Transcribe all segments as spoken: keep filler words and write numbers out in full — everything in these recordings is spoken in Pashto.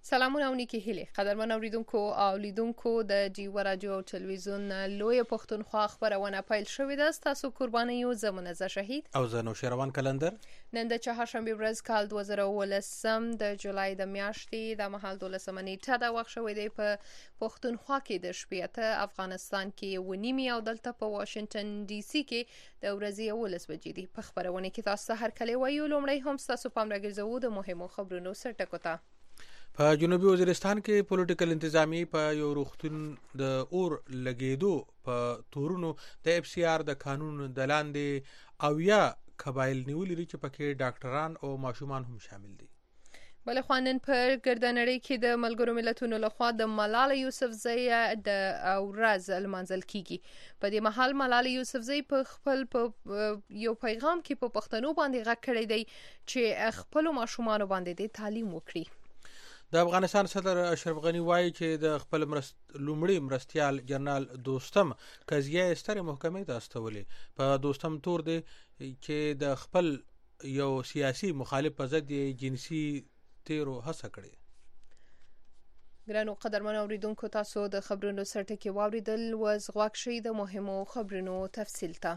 سلامونه او نیکی هیله قدرمن اوریدونکو او لیدونکو د جیو رادیو او تلویزیون لوی پښتونخوا خبرونه پیل شوې ده. تاسو قرباني یو زمونه شهید او زه نو شروان کلندر نن د چهارشنبه ورځ کال دوه زره او ولسم د جولای د میاشتې د مهال دولسمه نیټه د وخت شوې دی. په پښتونخوا کې د شپې ته افغانستان کې ونیمي او دلته په واشنگټن ډي سي کې د ورځې اولس بجې دي. په خبرونه کې تاسو هر کله وایو لومړی هم تاسو پام راګرځوو د مهمو خبرونو سرټکو ته. په جنوبي وزیرستان کې پولیټیکل انتظامی په یو روختون د اور لګیدو په تورونو د اف سی آر د قانون د لاندې او یا قبایل نیولې لري چې پکې ډاکټران او ماشومان هم شامل دي. بل خوانن پر ګردنړۍ کې د ملګرو ملتونو لخوا د ملاله یوسفزۍ د ورځ لمانځل کیږي. په دې مهال ملاله یوسفزۍ په خپل په یو پیغام کې په پښتنو باندې غږ کړی دی چې خپل ماشومان باندې د تعلیم وکړي. د افغانستان صدر اشرف غنی وایي چې د خپل مرست لومړي مرستيال جنرال دوستم قضیه ستر محکمې ته استولې. په دوستم تور دی چې د خپل یو سیاسي مخالف په ضد جنسي تیرو هڅه کړې. ګرانو قدرمن اوریدونکو تاسو د خبرونو سرټکی واوریدل وز غواک شي د مهمو خبرونو تفصیل ته.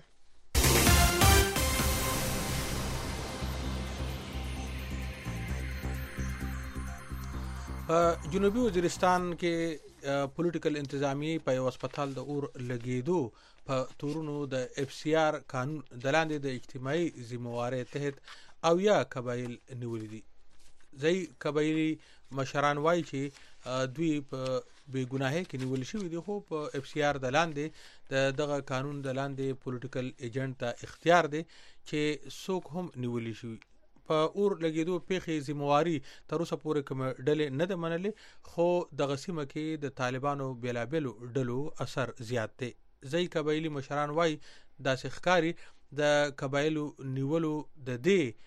په جنوبي وزیرستان کې پولیټیکل انتظامی په یو هسپتال د اور لګیدو په تورونو د اف سی آر قانون د لاندې د اجتماعي ذمہواری تحت او یا قبایل نیولې دي. ځای قبایلی مشران وایي چې دوی په بې ګناهۍ کې نیول شوي دي، خو په اف سی آر د لاندې د دغه قانون د لاندې پولیټیکل ایجنټ ته اختیار دی چې څوک هم نیول شي. په اور لګیدو پیښې ذمہواری تر اوسه پورې کوم ډلې نه ده منلې، خو دغه سیمه کې د طالبانو بیلابیلو ډلو اثر زیات دی. ځای قبایلی مشران وایي داسې ښکاري د قبایلو نیولو د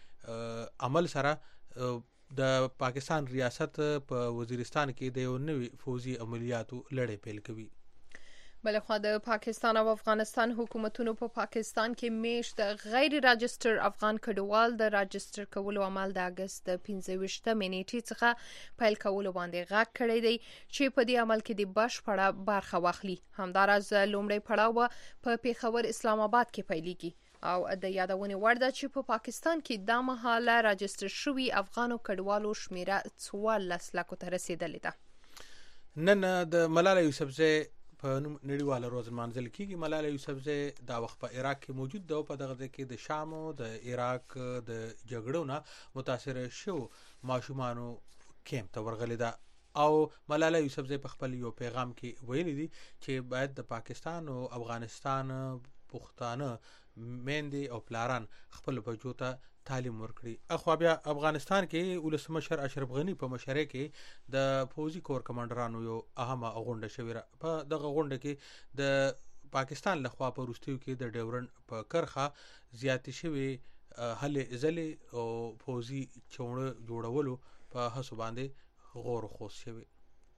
دې عمل سره د پاکستان ریاست په وزیرستان کې د یو نوي فوزي عملیاتو لړۍ پیل کوي. بلخوا د پاکستان او افغانستان حکومتونو په پا پاکستان کې میش د غیر راجستر افغان کډوال د راجستر کولو عمل د اگست د پنځه ویشتمې نیټې څخه پیل کولو باندې غږ کړی دی چې په دې عمل کې د بشپړه برخه واخلي. همداراز لومړی پړاو په پیښور اسلام آباد کې پیلېږي او د یادونې وړ ده چې په پاکستان کې دا مهاله راجستر شوي افغانو کډوالو شمیره څوارلس لکو ته رسیدلې ده. نن د ملاله یوسفزۍ په نړیواله ورځ لمانځل کیږي. ملاله یوسفزۍ دا وخت په عراق کې موجود ده او په دغه ځای کې د شام او د عراق د جګړو نه متاثر شو ماشومانو کیمپ ته ورغلې ده او ملاله یوسفزۍ په خپل یو پیغام کې ویلي دي چې باید د پاکستان او افغانستان پښتانه میندې او پلاران خپل بچو ته تعلیم ورکړي. اخو بیا افغانستان کې ولسمشر اشرف غنی په مشرۍ کې د فوزي کور کمانډرانو یو اهمه غونډه شوې. په دغه غونډه کې د پاکستان لخوا په وروستیو کې د ډیورنډ په کرخه زیاتې شوي هلې ځلې او فوزي چوڼه جوړولو په هڅو باندې غور خوښ شوي.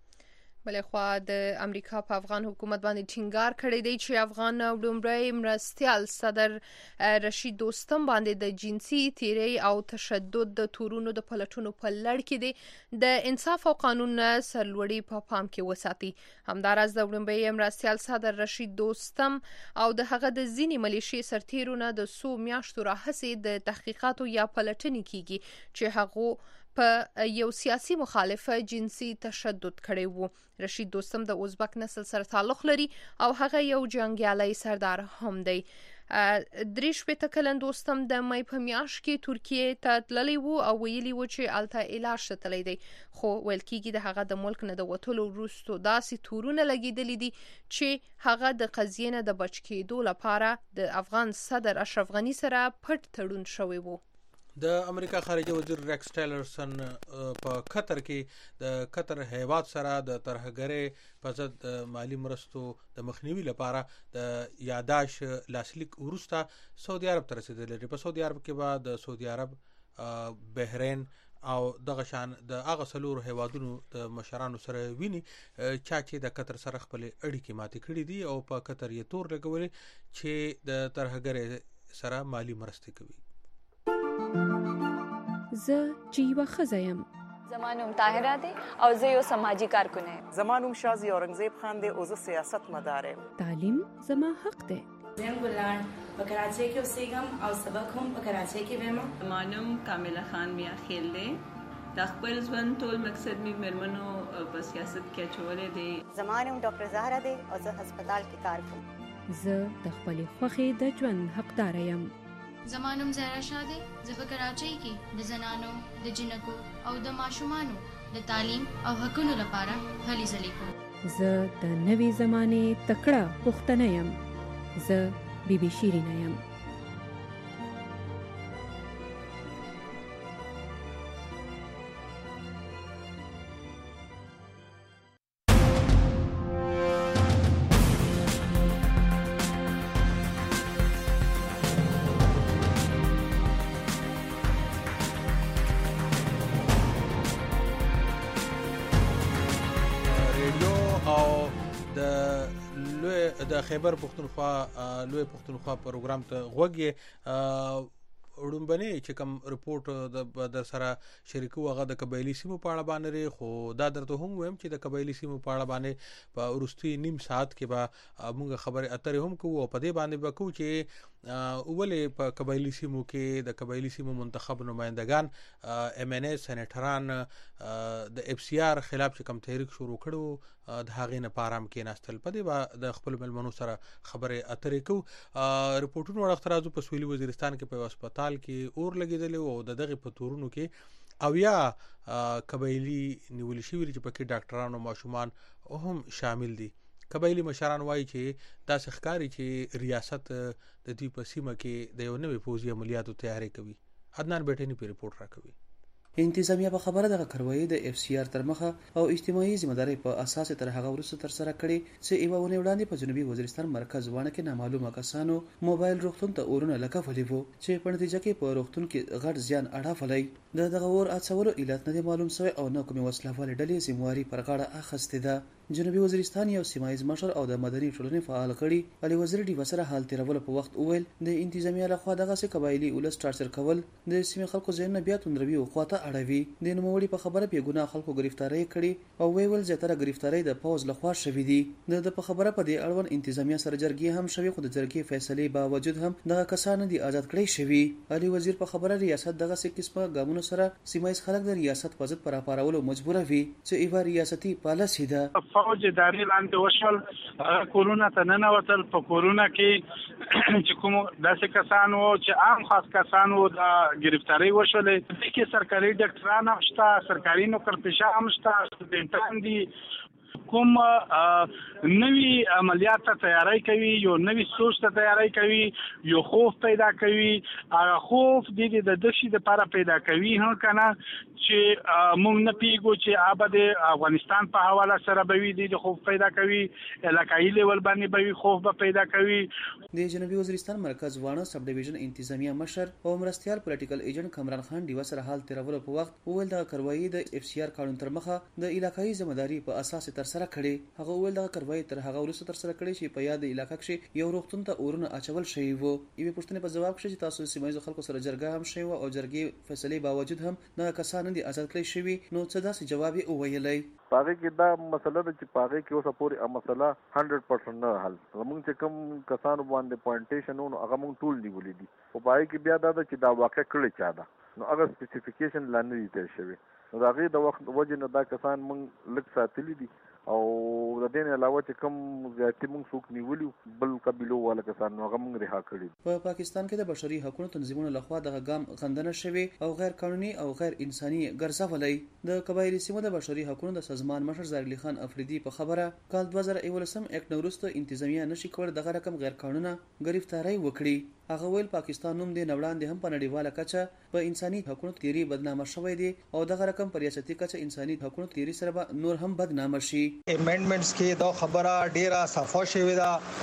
بلخوا د امریکا په افغان حکومت باندې ټینګار کړی دی چې افغان لومړی مرستيال صدر رشید دوستم باندې د جنسي تیری او تشدد د تورونو د پلټونو په لړ کې دی د انصاف او قانون سرلوړي په پام کې وساتي. همداراز د لومړی مرستيال صدر رشید دوستم او د هغه د ځینې ملیشي سرتیرونو د سو میاشتو راهیسې د تحقیقاتو یا پلټنې کیږي چې هغه په یو سیاسي مخالف جنسي تشدد کړی وو. رشید دوستم د ازبک نسل سره تعلق لري او هغه یو جنگیالی سردار هم دی. دریش په کلن دوستم د مې په میاشت کې ترکیه ته تللی وو او ویلي وو چې الته علاج تللی دی، خو ویل کېږي د هغه د ملک نه د وټولو وروسته داسې تورونه لګیدلې دي چې هغه د قضیې نه د بچ کېدو لپاره د افغان صدر اشرف غنی سره پټ تړون شوی وو. د امریکا خارجه وزیر ریکس ټیلرسن په قطر کې د قطر هیواد سره د ترهګرۍ په ضد مالی مرستو د مخنیوي لپاره د یاداش لاسلیک وروسته سعودي عرب ته رسیدلی. په سعودي عرب کې به د سعودي عرب، بحرین او دغه شان د هغه څلورو هیوادونو د مشرانو سره ویني چا چې د قطر سره خپل اړیکې ماتې کړي دي او په قطر یې تور لګولې چې د ترهګرۍ سره مالی مرستې کوي. زه چې یوه ښځه یم زما نوم طاهره دی او زه یو سماجی کارکون یم. زما نوم شازی اورنګزیب خان دی او زه سیاست مدار یم. تعلیم زما حق دی. زم ګلان په کراچۍ کې اوسېږم او سبق هم په کراچۍ کې وایم. زما نوم کامله خان میا خیل دی. د خپل ژوند ټول مقصد می مرمنو په سیاست کې اچولې دی. زما نوم ډاکټر زهرا دی او زه هسپتال کې کار کوم. زه د خپل خوښې د ژوند حقدار یم. زما نوم زهرا شاه دی. زه په کراچۍ کې د زنانو د جنکو او د ماشومانو د تعلیم او حقوقو لپاره هلې ځلې کوم. زه د نوې زمانې تکړه پښتنه یم. زه بی بی شیرینه یم. د خیبر پښتونخوا لوی پښتونخوا پروګرام ته غوږی وړومبني چې کوم رپورټ د سره شریکو هغه د قبایلی سیمو په اړه باندې خو دا درته هم ویم چې د قبایلی سیمو په اړه باندې په ورستي نیم ساعت کې به موږ خبره اترې هم کوو او په دې باندې به کوو چې اولې په قبایلی سیمو کې د قبایلی سیمو منتخب نمائندگان ام ان ای سېنیټران د اف سی آر خلاف چې کوم تحریک شروع کړو د هغې نه پارام کې ناستل په دې به د خپل ملمنو سره خبره اترې کوو. رپورټونو وړاندې راځو په سویلي وزیرستان کې په هسپتال کې اور لګیدلی او د دغه په تورونو کې او یا قبایلی نیول شوی چې پکې ډاکټرانو ماشومان هم شامل دي. قبایلی مشران وایي چې داسې ښکاري چې ریاست د دې په سیمه کې د یو نوې پوځي عملیاتو تیاری کوي. عدنان بیٹینی په رپورټ راکوي. انتظامیه په خبره دغه کاروایی د اف سی آر تر مخه او اجتماعي ذمہداري په اساس تر هغه ورسره تر سره کړي چې ایوا ونه وړاندې په جنوبي وزیرستان مرکز وانه کې نامعلومه کسانو موبایل روغتون ته اورونه لکفلې وو چې په نتیجه کې په روغتون کې غټ زیان اړه د دغه اور اڅولو علت نه معلوم شوی او نه کومه وسلوال ډلې ذمہواری پر غاړه اخیسته ده. جنوبي وزیرستان یو سیمایز مشر او د مدني ټولنې فعال کړي علي وزیر دی وسره حال تیرول په وخت اویل د انتظامیه له خوا دغه څه قبایلی ولس ټارچر کول د سیمې خلکو ځین بیا توندروي او خواته اړوي. د نوموړي په خبره په ګناه خلکو گرفتاری کړي او ویول زیاتره گرفتاری د پوز له خوا شوې دي. د په خبره په دې اړوند انتظامیه سره جرګې هم شوی خو د جرګې فیصله باوجود هم دغه کسان دي آزاد کړي شوی. علي وزیر په خبره ریاست دغه څه قسمه ګامونو سره سیمایز خلک د ریاست په ضد پر اپارولو مجبور وي چې ایوا ریاستي پالیسي ده. فوج اداري لاندې وشول کورونا ته ننوتل. په کورونا کې چې کوم داسې کسان وو چې عام خاص کسان وو د گرفتاری وشولې. د کې سرکاري ډاکټران هم شته، سرکاري نوکرپېشه هم شته، سټوډنټان دي. کوم نوی عملیات ته تیاری کوي، یو نوی سوچ ته تیاری کوي، یو خوف پیدا کوي. هغه خوف د د دشي د لپاره پیدا کوي هم کنه چې موږ نه پیګو چې آباد افغانستان په حواله سره به وي د خوف پیدا کوي، علاقایي لیول باندې به وي خوف به پیدا کوي. د جنوبي وزیرستان مرکز وانه سب ډیویژن انتظامیه مشر او مرستيال پولیټیکل ایجنټ کمران خان دی وسره حال تیرول په وخت ویل د کاروایی د اف سی آر قانون تر مخه د علاقایي ذمہداري په اساس تر سره کړي. هغه ویل د کاروایی تر هغه ورسره تر سره کړي چې په یاد علاقې کې یو روغتون ته اورونه اچول شوی وو. یوه پښتنه په جواب کې چې تاسو سیمایي خلکو سره جرګه هم شوی او جرګې فیصله باوجود هم نه کسان دي آزاد کړي شوی. نو څه داسې جواب یې وویلې پاره کې دا مسله ده چې پاره کې اوسه پورې مسله هندرد پرسنټ نه حل. موږ چې کوم کسانو باندې پوینټیشن نو هغه موږ ټول دی ولې دي او پاره کې بیا دا چې دا واقع کړی چا ده نو هغه سپیسیفیکیشن لاندې دي تر شوی. نو دا غي د وخت وجه نه دا کسان موږ لک ساتلی دي او د دې نه علاوه چې کوم ذاتي موږ څوک نیولیو بل قبيلو والا کسان هغه موږ رها کړی. په پاکستان کې د بشري حقوقو تنظیمونو لخوا د غام غندنه شوی او غیر قانوني او غیر انساني ګرځولې. د قبایلی سیمو د بشري حقوقو د سازمان مشر زارلی خان افریدي په خبره کال دوه زره یولسم اکټ نورسته انتظامیه نشي کول دغه رقم غیر قانوني گرفتاری وکړي. هغه ویل پاکستان نوم د نوړاندې هم په نړیواله کچه په انساني حقوقو تیری بدنامه شوی دی او دغه رقم په ریاستي کچه انساني حقوقو تیری سره نور هم بدنامه شي. امندمنټس کې دا خبره ډیره صفه شوی دا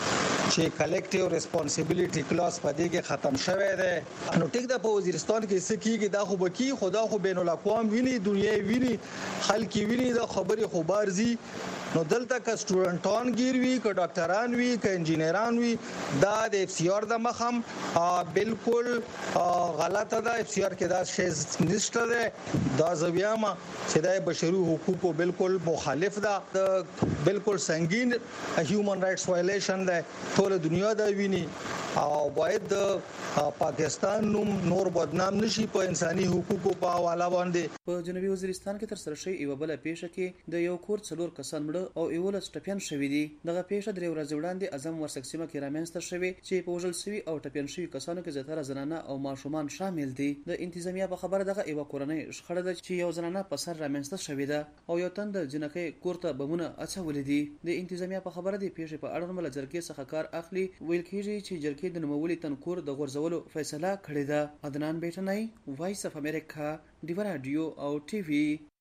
چې کلیکټیو ریسپانسیبিলিټي کلاس په دې کې ختم شوه دی. نو ټیک د په وزیرستان کې سکیږي دا خو بکی خدا خو بین الاقوام ویني دنیا ویني خلک ویني د خبرې خبرزي. نو دلته ک سټوډنټان ګیر وی ک ډاکټران وی ک انجینران وی دا د اف سی آر د مخم بالکل غلطه ده. اف سی آر کې دا شی نشته ده. دا زویاما چې د بشري حقوقو بالکل مخالف ده. بالکل سنگین هیومن رائټس وایلیشن ده. ټول دنیا دا ویني او باید پاکستان نوم نور بدنام نشي په انساني حقوقو په حواله باندې. په جنوبي وزیرستان کې تر سره شوی یو بل پیښه کې د یو کور څلور کسان مړه او ایولس ټپیان شوی دي. دغه پیښه درې ورځې وړاندې اعظم ورسکسیمه کې رامنځته شوې چې په وژل شوي او ټپیان شوي کسانو کې زیاتره زنانه او ماشومان شامل دي. د انتظامیه په خبره دغه یو کورنۍ شخړه ده چې یو زنانه په سر رامنځته شوې ده او یو تن د جنکۍ کور ته بمونه اچولې دي. د انتظامیه په خبره دی پیښې په اړه مل جرګې څخه کار اخلي. ویل کېږي چې جرګې د نوموړي تنکور د غورځولو فیصله کړې ده. عدنان بیٹنای وایس اف امریکا دیوا رادیو او ټي وي.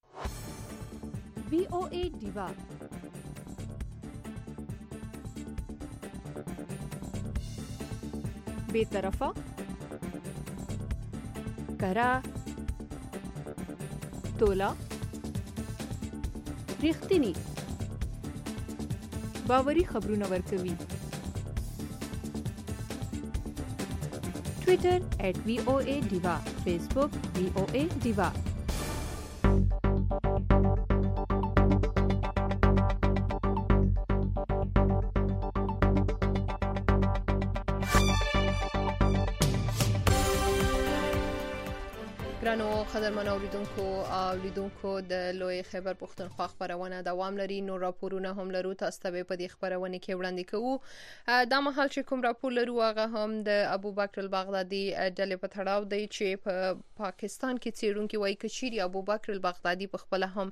وی او ای دیوا بے طرفه کرا تولا ریښتینی باوري خبرونه ورکوي. ټویټر ایٹ وی او اے دیوا، فیسبوک وی او اے دیوا. ګرانو قدرمنو اوریدونکو او لیدونکو د لوی خیبر پښتونخوا خبرونه دوام لري. نو راپورونه هم لرو، تاسو ته په دې خبرونه کې وړاندې کوو. دا مهال چې کوم راپور لرو هغه هم د ابوبکر البغدادي ډلې په تړاو دی چې په پاکستان کې څیړونکي وایي چې چیرې ابوبکر البغدادي په خپل هم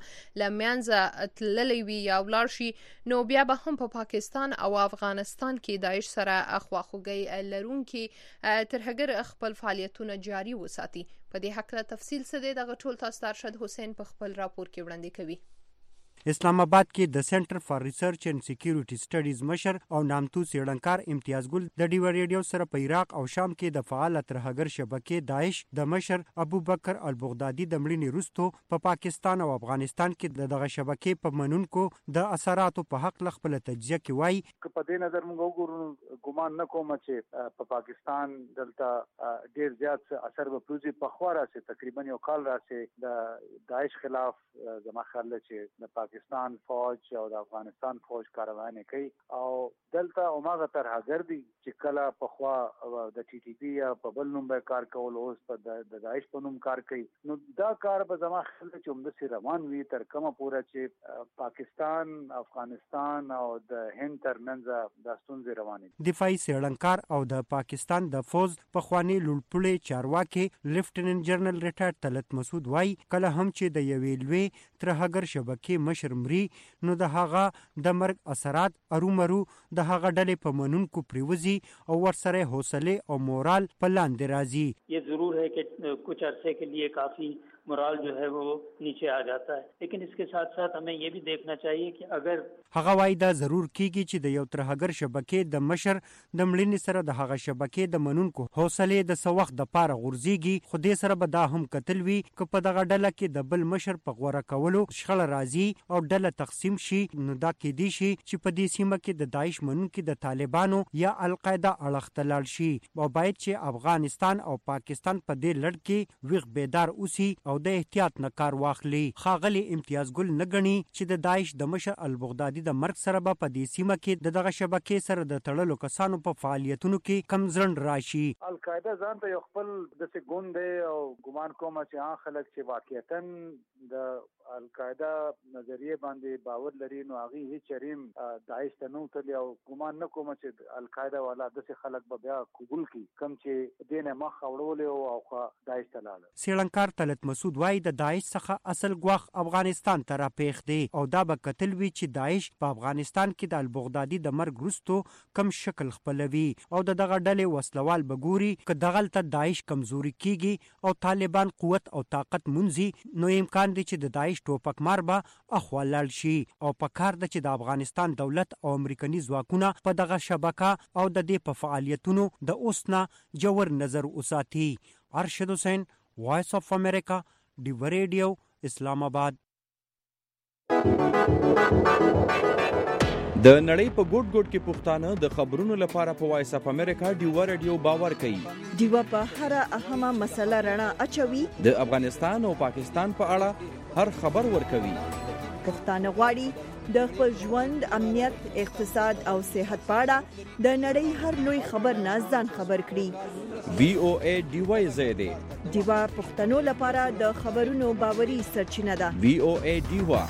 لمنځه تللی وي یا ولاړ شي نو بیا به هم په پاکستان او افغانستان کې داعش سره اخواخوږي لرونکي ترهګر خپل فعالیتونه جاري وساتي. په دې حق له تفصیل څه دی دغه ټول تاسو ته ارشد حسین په خپل راپور کې وړاندې کوي. اسلام آباد کې د سنټر فار ریسرچ اینڈ سکیورټي سټډیز مشر او نامتو څېړنکار امتیاز ګل د ډیو ریډیو سره په عراق او شام کې د فعال ترهګر شبکې داعش د مشر ابوبکر البغدادي د مړینې وروسته په پاکستان او افغانستان کې دغه شبکې په منونکو د اثراتو په حق خپل تجزیه کې وایي. په دې نظر موږ وګورو ګمان نه کوم چې په پاکستان دلته ډیر زیات اثر به پروزي په خوا راسي. تقریبا یو کال راسي د داعش خلاف زما خیال چې د پاکستان فوج او د افغانستان فوج کاروانې کوي او دلته عمره ترهګر دي چې کله په خوا د ټي ټي پی یا په بل نوم به کار کول اوس په د داعش په نوم کار کوي. نو دا کار به زما خیال چې عمده سي روان وي تر کومه پوره چې پاکستان افغانستان او د هند ترمنځ د ستونزې روانې. دفاعي څېړنکار او د پاکستان د فوز پخوانی لوړپوړی چارواکي لیفټیننټ جنرال ریټایرډ طلعت مسعود وایي کله هم چې د یوې لوی ترهګر شبکې مشر مري نو د هغه د مرګ اثرات ارومرو د هغه ډلې په منونکو پریوزي او ورسره حوصله او مورال په لاندې راځي. یہ ضرور ہے کہ کچھ عرصے کے لیے کافی مورال جو ہے وہ نیچے آ جاتا ہے لیکن اس کے ساتھ ساتھ ہمیں یہ بھی دیکھنا چاہیے کہ اگر هغه وایي دا ضرور کیږي چې د یو ترهګر شبکې د مشر د مړینې سره د هغه شبکې د منونکو حوصله د څه وخت د پاره غورځيږي خو دې سره به دا هم کتل وي که په دغه ډله کې د بل مشر په غوړه کولو شخړه راځي او ډله تقسیم شي نو دا کېدی شي چې په دې سیمه کې د داعش منونکو د طالبانو یا القاعده اړخ ته لاړ شي او باید چې افغانستان او پاکستان په دې لړ کې ویغ بیدار اوسي او د احتیاط نه کار واخلي. ښاغلي امتیاز ګل نه ګڼي چې د داعش د مشر البغدادي د مرګ سره به په دې سیمه کې د دغه شبکې سره د تړلو کسانو په فعالیتونو کې کم ځنډ راشي. القاعده ځان ته یو خپل داسې ګوند دی او ګمان کوم چې هغه خلک چې واقعیتاً د القاعده نظریه باندې باور لري نو هغه هیڅ چریم داعش ته نو تل او ګمان نه کوم چې القاعده والا داسې خلک به بیا قبول کړي کم چې دینه مخ اورول او خو داعش ته لاله. څېړنکار طلعت مسعود وایي د داعش څخه اصل ګواښ افغانستان ته راپېښ دی او دا به کتل وي چې داعش په افغانستان کې د البغدادي د مرګ وروسته کم شکل خپلوي او د دغه ډلې وسلوال به ګوري که دغلته داعش کمزوري کیږي او طالبان قوت او طاقت مونځي نو امکان دی چې د داعش ټوپک مار به اخوا لاړ شي او په کار ده چې د افغانستان دولت او امریکني ځواکونه په دغه شبکه او د دې په فعالیتونو د اوس نه جوړ نظر وساتي. ارشد حسین، وایس اف امریکا، ډیو ریډیو، اسلام آباد. د نړۍ په ګوټ ګوټ کې پښتانه د خبرونو لپاره په وایس اف امریکا ډیو ریډیو باور کوي. ډیو په هر اهمه مسله رڼا اچوي. د افغانستان او پاکستان په اړه هر خبر ورکوي. پښتانه غواړي د خپل ژوند، امنیت، اقتصاد او صحت په اړه د نړۍ هر لوی خبر نه ځان خبر کړي. وی او ای ډیو زیاده ډیو پښتنو لپاره د خبرونو باوري سرچینه ده. وی او ای ډیو.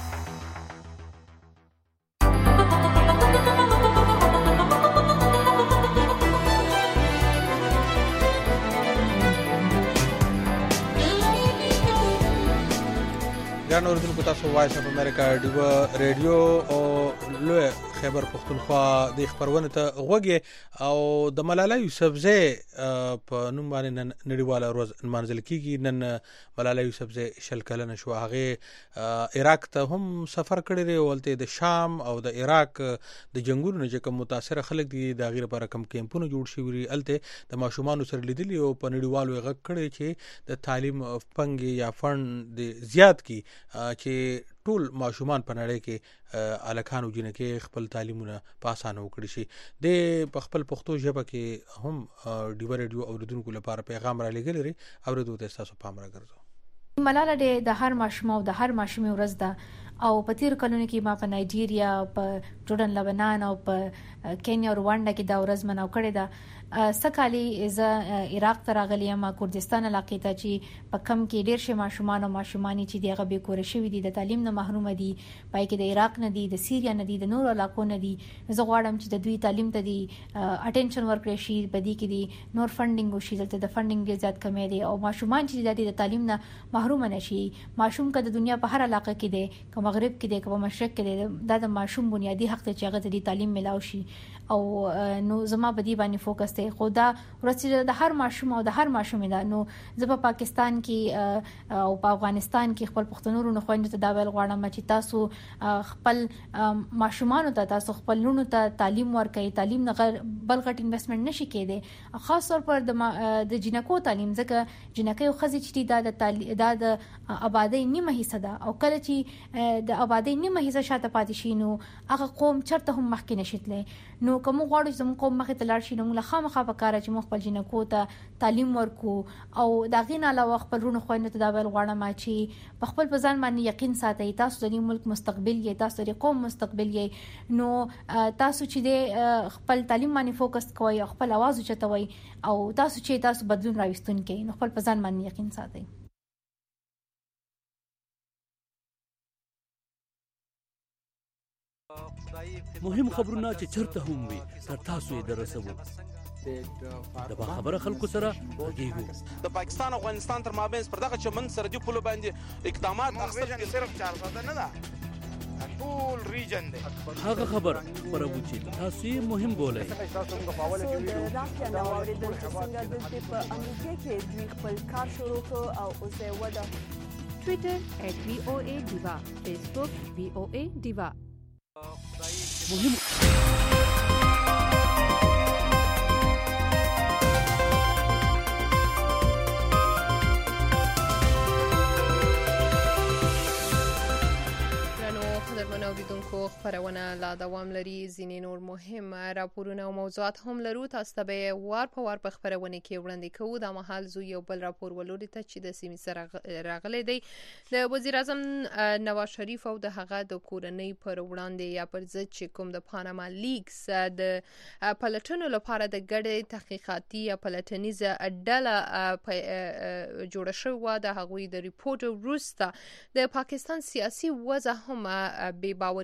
ګران اوریدونکو، تاسو وایس اف امریکا ډیو ریډیو او لوی خیبر پښتونخوا د خبرونه ته غوږی او د ملاله یوسفزۍ په نوم باندې نن نړیواله ورځ نمانځل کیږي. نن ملاله یوسفزۍ شل کلنه شو. هغه عراق ته هم سفر کړی دی، ولته د شام او د عراق د جنگونو نه کوم متاثر خلک دي د غیر لپاره کم کیمپونه جوړ شوي دي. الته د ماشومان سره لیدلی او په نړیوالو غږ کړی چې د تعلیم پنګ یا فند زیات کی چې ټول ماشومان په نړۍ کې الکانو جنکه خپل تعلیمونه په اسانه وکړي شي. د په خپل پښتو ژبه کې هم ډیو ریډیو اوریدونکو لپاره پیغام را لګل لري او ورته تاسو پام راګرځو. ملاله د هر ماشوم او د هر ماشومې ورځ ده او په تیر کلونو کې ما په نایجیریا، په جوردن، لبنان او په کینیا او رواندا کې دا ورځ مناو کړې ده. سکالي ز عراق ته راغلی یم، کردستان علاقې ته چې په کم کې ډیر شي ماشومان او ماشومانی چې دغه به کور شوی دي، د تعلیم نه محروم دي، پای کې د عراق نه دي، د سیریا نه دي، د نور علاقو نه دي. زه غواړم چې د دوی تعلیم ته دي اټینشن ورکړي شي، بدی کې دي نور فندینګ وشي. دلته د فندینګ ډیر زیات کمی دی او ماشومان چې د تعلیم نه محروم نشي. ماشوم که د دنیا په هر علاقه کې دی، که مغرب کې دی، که په مشرق کې دی، دا د ماشوم بنیادی حق دی چې هغه د تعلیم ملاو شي. او نو زما بدی باندې فوکس دی. خو دا ورڅ د هر ماشوم او د هر ماشومې ده. نو زه په پاکستان کې او په افغانستان کې خپل پښتنو نه خويندو ته دا ویل غواړم چې تاسو خپل ماشومانو ته، تاسو خپل لونو ته تعلیم ورکړئ. تعلیم نه بل غټ انویسټمنټ نشي کېده، خاص طور پر د د جنکو تعلیم، ځکه جنکې او خزي چې دا د دا د آبادی نیمه حصہ ده او کله چې د آبادی نیمه حصہ شاته پاتې شي نو هغه قوم چرته هم مخکې نشیتلې. نو کوم غواړو چې موږ قوم مخې ته لاړ شي نو موږ خامخا په کار چې موږ خپل جنکو ته تعلیم ورکو او دا غین علاوه خپل رونه خوينه ته دا ویل غواړم چې په خپل ځان باندې یقین ساتئ. تاسو د ملک مستقبل یې، تاسو د قوم مستقبل یې. نو تاسو چې د خپل تعلیم باندې فوکس کوئ او خپل आवाज اوچتوئ او تاسو چې تاسو بدلون راوستون کې نو خپل ځان باندې یقین ساتئ. مهم خبرونه چې چرته هم وي تر تاسو یې درسوو. د با خبره خلکو سره غږیږو. د پاکستان او افغانستان تر مابین پر دغه چمن سرحدي پولو باندې اقدامات اخیستل صرف چار ساده نه ده، ټول ریجن دی. هغه خبر خبرو چې تاسو یې مهم بولئ. د راکیا نو اوریدل چې څنګه د په امریکا کې دوی خپل کار شروع کړ او اوس یې وده. ټویټر ایٹ وی او ای ډیوا، فیسبوک وی او ای ډیوا. مهم قدرمن اوریدونکو، خبرونه لا دوام لري. ځینې نور مهم راپورونه او موضوعات هم لرو. تاسو ته به وار په وار په خبرونه کې وړاندې کوو. دا مهال زو یو بل راپور ولوري ته چې د سیمې سره راغلی دی. د وزیر اعظم نواز شریف او د هغه د کورنۍ پر وړاندې یا پر ضد چې کوم د پاناما لیکس د پلټنو لپاره د ګډې تحقیقاتي یا پلټنیزه ډله جوړه شوې ده، هغوی د ریپورت وروسته د پاکستان سیاسي وضع هم بې باوري شوې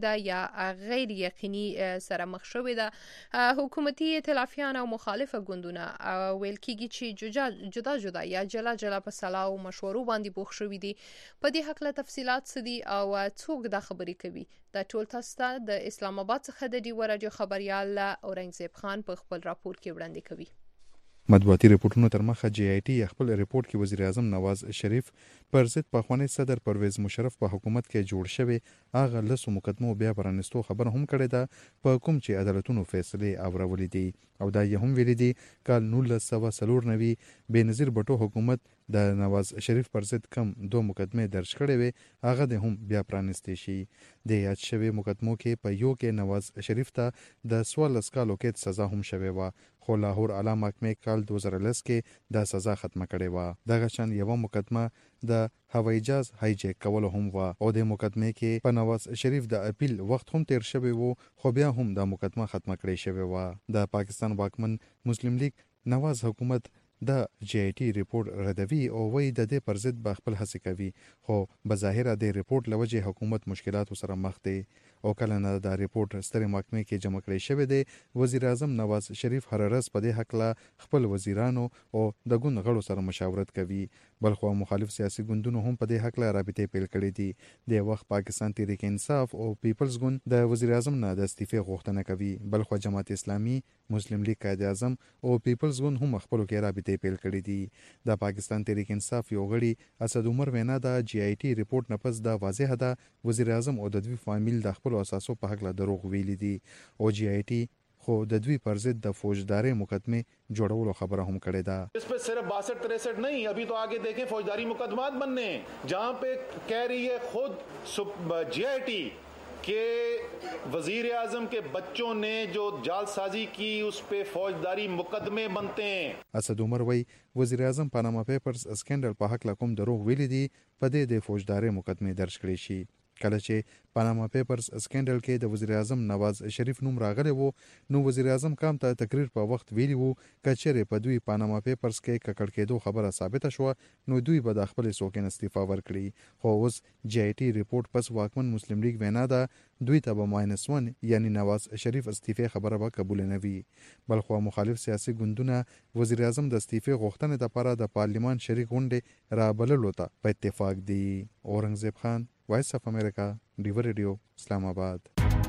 ده یا غیر یقیني سره مخ شوې ده. حکومتي ائتلافیان او مخالفه ګوندونه ویل کېږي چې جدا جدا یا جلا جلا په سلا او مشورو باندې بوخ شوي دي. په دې هکله تفصيلات څه دي او څوک دا خبرې کوي؟ دا ټول تاسو ته د اسلام آباد څخه د ډیو رادیو خبريال اورنګزیب خان په خپل راپور کې وړاندې کوي. مطبوعاتي رپورټونو تر مخه جی آی ټي خپل رپورټ کې وزیر اعظم نواز شریف پر ضد پخوانی صدر پرویز مشرف په حکومت کې جوړ شوی هغه لسو مقدمو بیا پرانستو خبر هم کړی ده په کوم چې عدالتونو فیصله اورولې دي او دا یې هم ویلي دي کال نولس سوه څلور نوي بېنظیر بټو حکومت د نواز شریف پر ضد کم دو مقدمه درج کړي وي هغه د هم بیا پرانستې شي. د یاد شوی مقدمو کې په یو کې نواز شریف ته د څوارلس کالو قید سزا هم شوی و خو لاهور اعلی محکمې کال دوه زره لس کې دا سزا ختمه کړې وه. دغه شان یوه مقدمه د هوایي جهاز هایجیک کولو هم وه او د مقدمې کې په نواز شریف د اپیل وخت هم تیر شوی و خو بیا هم دا مقدمه ختمه کړې شوې وه. د پاکستان واکمن مسلم لیگ نواز حکومت د جی آی ټي رپورټ ردوي او وایي د دې پر ضد به خپل هڅې کوي خو بظاهره د رپورټ له وجې حکومت مشکلاتو سره مخ دی او کله نه دا رپورټ سترې محکمې کې جمع کړی شوی دی. وزیر اعظم نواز شریف هر ورځ په دې هکله خپل وزیرانو او د ګوند غړو سره مشاورت کوي. بلخو مخالف سیاسي ګوندونو هم په دې هکله رابطې پیل کړې دي. د وخت پاکستان تحریک انصاف او پیپلز ګوند د وزیر اعظم نه د استعفې غوښتنه کوي. بلخو جماعت اسلامي، مسلم لیگ قائد اعظم او پیپلز ګوند هم خپلو کې رابطې پیل کړې دي. د پاکستان تحریک انصاف یو غړي اسد عمر وینا د جی آی ټي رپورټ نه پس دا واضح ده وزیر اعظم او د دوی فامیل د خپل اساسو په حق له دروغ ویلي دي او جی آی ټي خو د دوی پر ضد د فوجداري مقدمه جوړولو خبره هم کړې ده. اس پہ صرف बासठ तिरसठ नहीं, अभी तो आगे देखें फौजदारी मुकदमात बनने हैं जहां पे कह रही है खुद जी आई टी के वजीर आजम के बच्चों ने जो जालसाजी की उस पे फौजदारी मुकदमे बनते हैं. اسد عمر وی وزیر اعظم پاناما پیپرز اسکینډل په حق کوم دروغ ویلي دي په دې د فوجداري مقدمه درج کړي شي. کله چې پاناما پیپرز اسکینډل کې د وزیر اعظم نواز شریف نوم راغلی وو نو وزیر اعظم کام ته تقریر په وخت ویلی وو کچېرې په دوی پاناما پیپرز کې ککړ کېدو خبره ثابته شوه نو دوی به د خپل سوکین استعفا ورکړي. خو اوس جی آی ټي رپورټ پس واکمن مسلم لیگ وینا ده دوی ته به ماینس ون یعنی نواز شریف استعفې خبره به قبول نه وي. بلخو مخالف سیاسي ګوندونه وزیر اعظم د استعفې غوښتنې لپاره د پارلیمان شریک غونډې رابللو ته په اتفاق دي. اورنګزیب خان، وایس اف امریکا، ډیو ریډیو، اسلام آباد.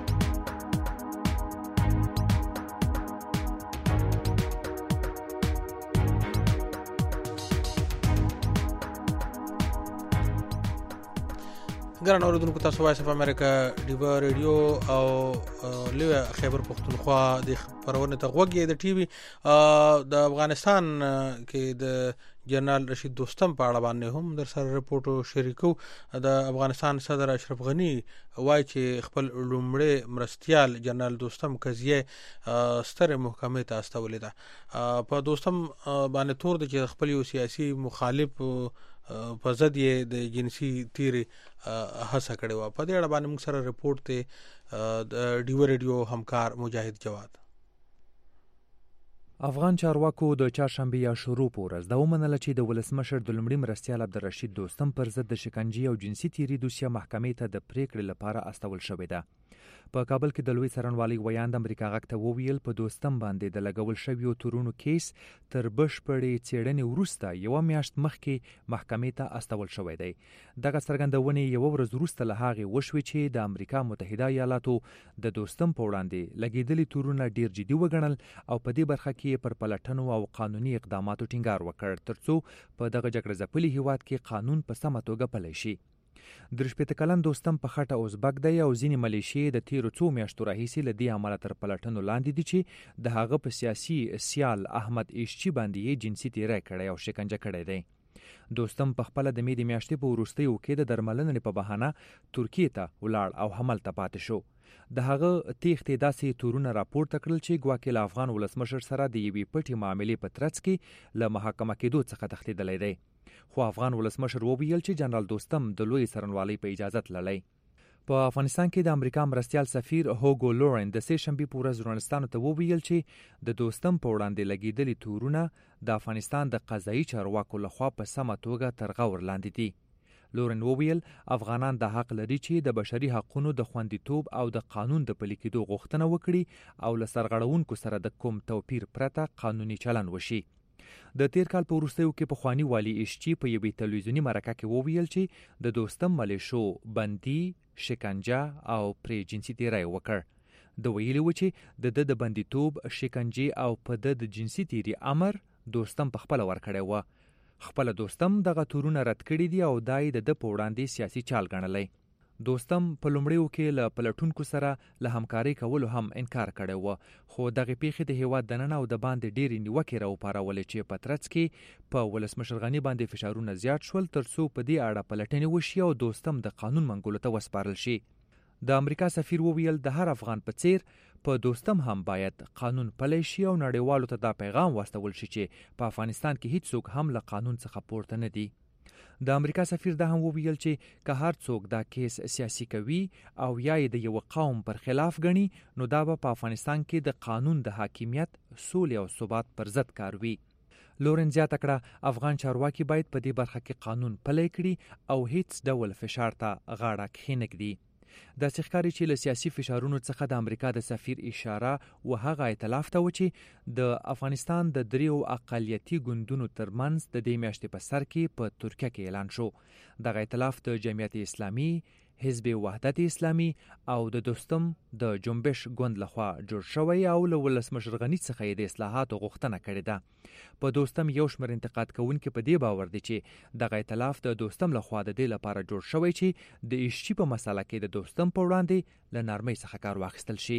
ګران اوریدونکو تاسو وایس اف امریکا ډیو ریډیو او لوی خیبر پختونخوا د خبرونه ته غوږی د ټي وي د افغانستان کې د جنرال رشید دوستم په اړه باندې هم در سره رپورټ شریکو. د افغانستان صدر اشرف غنی وایي چې خپل لومړی مرستیال جنرال دوستم قضیه ستر محکمې ته استولې ده. په دوستم باندې تور د چې خپل یو سیاسي مخالف په ضد یې د جنسي تیری هڅه کړې وه. په دې اړه باندې موږ سره رپورټ ته د ډیو ریډیو همکار مجاهد جواد. افغان چارواکو د چهارشنبه یا شروع په ورځ دا ومنله چې د ولسمشر د لومړي مرستیال عبدالرشید دوستم پر ضد د شکنجې او جنسي تیري دوسیه محکمې ته د پریکړې لپاره استول شوې ده. په کابل کې د لوی څارنوالۍ ویاند امریکا غږ ته وویل په دوستم باندې د لګول شویو تورونو کیس تر بشپړې څېړنې وروسته یوه میاشت مخکې محکمې ته استول شوی دی. دغه څرګندونې یوه ورځ وروسته له هغې وشوې چې د امریکا متحده ایالاتو د دوستم په وړاندې لګېدلي تورونه ډیر جدي وګڼل او په دې برخه کې پر پلټنو او قانوني اقداماتو ټینګار وکړ ترڅو په دغه جګړه ځپلي هیواد کې قانون په سمه توګه پلی شي. د شپېته کلن دوستم په خټه ازبک دی او ځینې ملیشې د تیرو څو میاشتو راهیسې له دې امله تر پلټنو لاندې دي چې د هغه په سیاسي سیال احمد ایشچي باندې یې جنسي تیری کړی او شکنجه کړی دی. دوستم په خپله د مې د میاشتې په وروستیو کې د درملنې په بهانه ترکیې ته ولاړ او هملته پاتې شو. د هغه تیښتې داسې تورونه راپورته کړل چې ګواکې له افغان ولسمشر سره د یوې پټې معاملې په ترڅ کې له محاکمه کېدو څخه تښتېدلی دی. خو افغان ولسمشر وویل چې جنرال دوستم د لوی څارنوالۍ په اجازه تللی. په افغانستان کې د امریکا مرستیال سفیر هوګو لورن د سې شنبې په ورځ ژورنالستانو ته وویل چې د دوستم په وړاندې لګېدلي تورونه د افغانستان د قضایي چارواکو لخوا په سمه توګه تر غور لاندې دي. لورن وویل افغانان د حق لري چې د بشري حقوقو د خوندیتوب او د قانون د پلي کېدو غوښتنه وکړي او له سرغړونکو سره د کوم توپیر پرته قانوني چلن وشي. د تیر کال په وروستیو کې پخواني والي ایشچي په یوې تلویزیوني مرکه کې وویل چې د دوستم ملیشو بندي، شکنجه او پرې جنسي تیری وکړ. د ویلي و چې د د د بندیتوب، شکنجې او په د د جنسي تیری امر دوستم په خپله ورکړی و. خپل دوستم دغه تورونه رد کړي دي او دای د د په وړاندې سیاسي چال ګڼلی. دوستم په لومړیو کې له پلټونکو سره له همکارۍ کولو هم انکار کړی و، خو دغې پیښې د هیواد دننه او د باندې ډېرې نیوکې راوپارولې چې په ترڅ کې په ولسمشر غني باندې فشارونه زیات شول تر څو په دې اړه پلټنې وشي او دوستم د قانون منګولو ته وسپارل شي. د امریکا سفیر وویل د هر افغان په څیر په دوستم هم باید قانون پلی شي او نړیوالو ته دا پیغام واستول شي چې په افغانستان کې هیڅوک هم له قانون څخه پورته نه دي. د امریکا سفیر دا هم وویل چې که هر څوک دا کیس سیاسي کوي او یا یې د یو قوم پر خلاف ګڼي نو دا به په افغانستان کې د قانون د حاکمیت، سولې او ثبات پر ضد کار وي. لورن زیاته کړه افغان چارواکي باید په دې برخه کې قانون پلی کړي او هیڅ ډول فشار ته غاړه کښېنږدي. داسې ښکاري چې له سیاسي فشارونو څخه د امریکا د سفیر اشاره و هغه ائتلاف ته و چې د افغانستان د دریو اقلیتي ګوندونو ترمنځ د دې میاشتې په سر کې په ترکیه کې اعلان شو. دغه ائتلاف د جمعیت اسلامي، حزب وحدت اسلامي او د دوستم د جنبش ګوند لخوا جوړ شوی او له ولسمشر غني څخه یې د اصلاحاتو غوښتنه کړې ده. په دوستم یو شمېر انتقاد کوونکي په دې باور دي چې دغه ائتلاف د دوستم لخوا د دې لپاره جوړ شوی چې د ایشچي په مسله کې د دوستم په وړاندې له نرمۍ څخه کار واخیستل شي.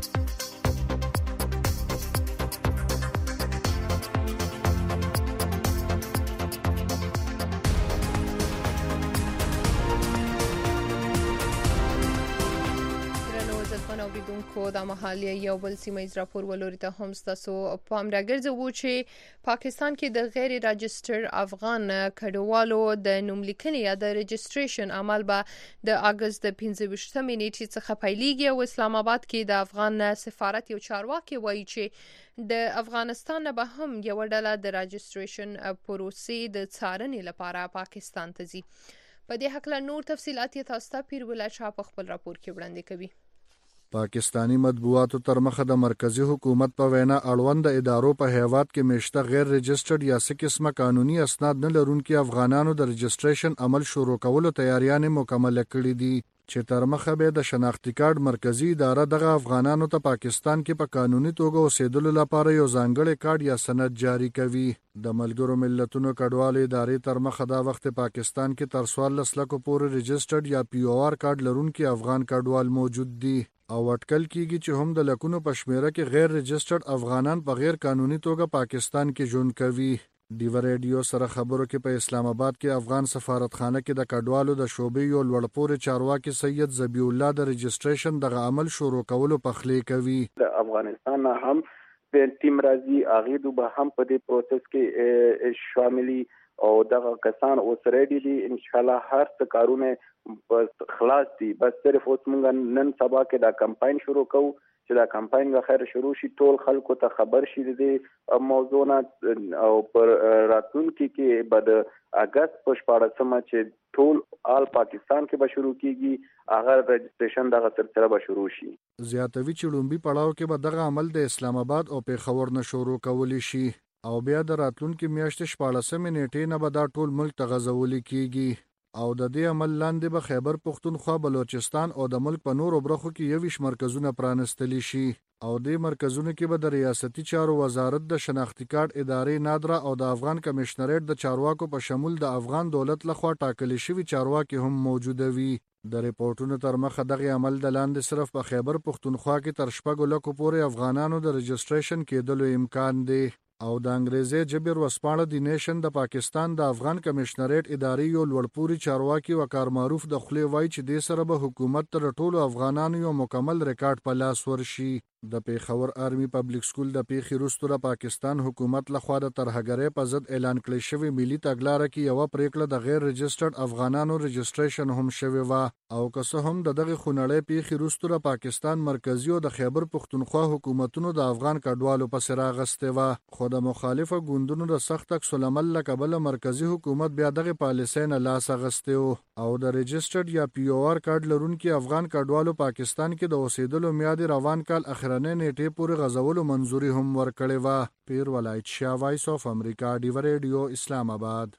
اوریدونکو د محلي یو بل سیمایي راپور ولوري ته هم ستاسو پام راګرځوو چې پاکستان کې د غیر راجستر افغان کډوالو د نوملیکنې یا د رجستریشن عمل به د اگست د پنځه ویشتمې نیټې څخه پیلېږي او اسلام آباد کې د افغان سفارت یو چارواکي وایي چې د افغانستان نه به هم یو ډله د رجستریشن پروسې د څارنې لپاره پاکستان ته ځي. په دې حق له نور تفصيلات یې تاسو ته پیر ولا چا په خپل راپور کې وړاندې کوي. پاکستانی مطبوعاتو تر مخه د مرکزی حکومت په وینا اړوند ادارو په هیواد کې مشته غیر رجسترډ یا څه قسمه قانوني اسناد نه لرونکي افغانانو د رجستریشن عمل شروع کولو تیاریانې مکمل کړې دي چې تر مخه به د شناختی کارت مرکزی اداره دغه افغانانو ته پاکستان کې په قانوني توګه اوسېدلو لپاره یو ځانګړی کارت یا سند جاری کوي. د ملګرو ملتونو کډوالو ادارې تر مخه دا وخت پاکستان کې تر څوارلس لکو پورې رجسترډ یا پی او آر کارت لرونکي افغان کډوال موجود دي او اټکل کیږي چې هم د لکونو په شمیره کې غیر رجسترډ افغانان په غیر قانوني توګه پاکستان کې ژوند کوي. ډیو ریډیو سره خبرو کې په اسلام آباد کې افغان سفارتخانه کې د کډوالو د شوبې یو لوړپوړي چارواکي سید ذبیح الله د رجستریشن دغه عمل شروع کولو پخلی کوي. د افغانستان هم په ټیم راځي اغه دوه هم په دې پروسس کې شاملي او دغه کسان اوس ریډي دي ان شاء الله هر څه کارونه بس خلاص دي. بس صرف اوس موږ نن سبا کې دا کمپاین شروع کوو چې دا کمپاین به خیر شروع شي، ټول خلکو ته خبر شي د موضوع نه او پر راتلونکي کې به د اگست په شپاړسمه چې ټول آل پاکستان کې به شروع کیږي هغه رجستریشن دغه سلسله به شروع شي. زیاتوي چې لومبي پړاو کې به دغه عمل د اسلام آباد او پیښور نه شروع کولی شي او بیا د راتلونکي میاشتې شپاړسمې نیټې نه به دا ټول ملک ته غځولي کیږي او د دې عمل لاندې به خیبر پختونخوا، بلوچستان او د ملک په نورو برخو کې یویش مرکزونه پرانستلی شي او دې مرکزونو کې به د ریاستي چارو وزارت د شناختی کارت ادارې نادره او د افغان کمشنریټ د چارواکو په شمول د افغان دولت لخوا ټاکل شوي چارواکي هم موجوده وي. د ریپورتونو تر مخه دغه عمل د لاندې صرف په خیبر پختونخوا کې تر شپږو لکو پورې افغانانو د رجستریشن کېدلو امکان دی او د انګریزي جبر وسپاړه د نیشن د پاکستان د افغان کمشنریټ ادارې یو لوړپوړي چارواکي وقار معروف د خلی وای چې د سره به حکومت تر ټولو افغانانو یو مکمل ریکارډ په لاس ورشي. د پیښور آرمي پبلک سکول د پیښې وروسته د پاکستان حکومت لخوا د ترهګرۍ په ضد اعلان کړی شوی ملي تګلاره کې یوه پریکړه د غیر رجسټرډ افغانانو رجسټریشن هم شوی و او که څه هم د دغه خونړۍ پیښې وروسته د پاکستان مرکزی او د خیبر پښتونخوا حکومتونو د افغان کډوالو پسې راغستې وه خو د مخالفه ګوندونو د سخت عکس العمل له کبله مرکزی حکومت بیا دغه پالیسۍ نه لاس اخیستی او د رجسټرډ یا پی او آر کارت لرونکي افغان کډوالو پاکستان کې د اوسېدلو میعاد روان کال اخرنۍ نیټې پورې غځولو منظوري هم ورکړې وه. پیر ولایت شاه، وایس آف امریکا، ډیو ریډیو، اسلام آباد.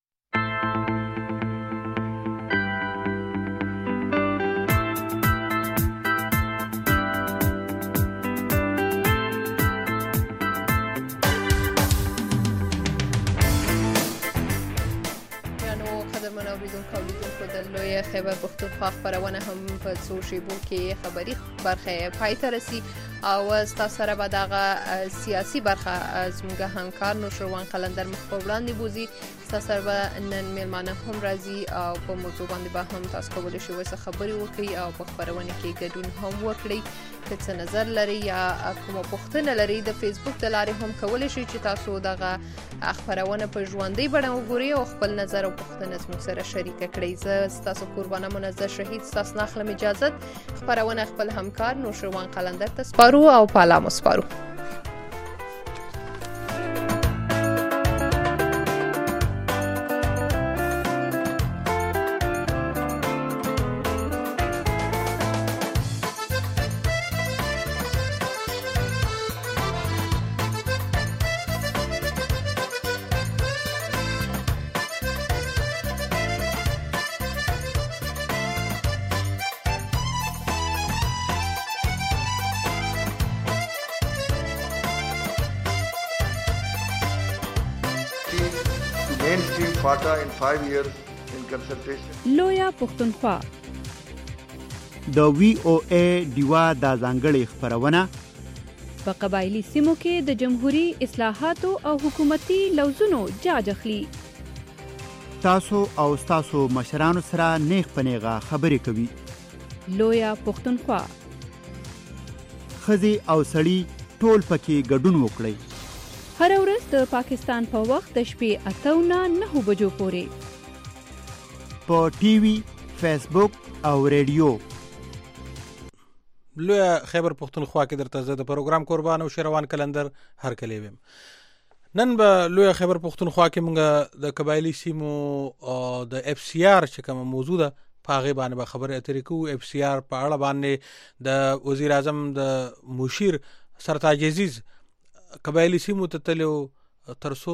لوی خیبر پښتونخوا خبرونه هم په څو شیبو کې خبري برخه پای ته رسي او تاسو سره به دغه سیاسي برخه زموږ همکار نوشروان قلندر مخ په وړاندې بوزي. تاسو سره به نن میلمانه هم راځي او په موضوع باندې به هم تاسو کولی شئ ورسره خبري وکړئ او په خبرونه کې ګډون هم وکړئ. که څه نظر لري یا کومه پوښتنه لري د فیسبوک د لارې هم کولی شئ چې تاسو دغه خبرونه په ژوندۍ بڼه وګورئ او خپل نظر او پوښتنه زموږ سره شریک کړئ. زه ستاسو قربانه منزه شهید ستاسو نه اخلم اجازه. خبرونه خپل همکار نوشروان قلندر ته سپارو او پالا مو سپارو. mainstream FATA in five years in consultation. لویا پښتونخوا د وی او ای دیوا د ځانګړي خبرونه په قبایلی سیمو کې د جمهوریت اصلاحاتو او حکومتي لوزونو جاج اخلي. تاسو او تاسو مشرانو سره نیغ پنیغه خبرې کوي. لویا پښتونخوا خزي او سړی ټول پکې ګډون وکړي. هر ورځ د پاکستان په وخت د شپې اته نه نه بجو پورې په ټي وي، فیسبوک او ریډیو. لویا خیبر پښتونخوا کې درته زه د پروګرام قربان او شروان کلندر هر کلی ویم. نن به لویا خیبر پښتونخوا کې مونږ د قبایلی سیمو د اف سی آر چې کوم موضوع ده پاغه باندې به خبرې اترې کوو. اف سی آر په اړه باندې د وزیر اعظم د مشیر سرتاج عزیز قبایلی سیمو ته تلو ترسو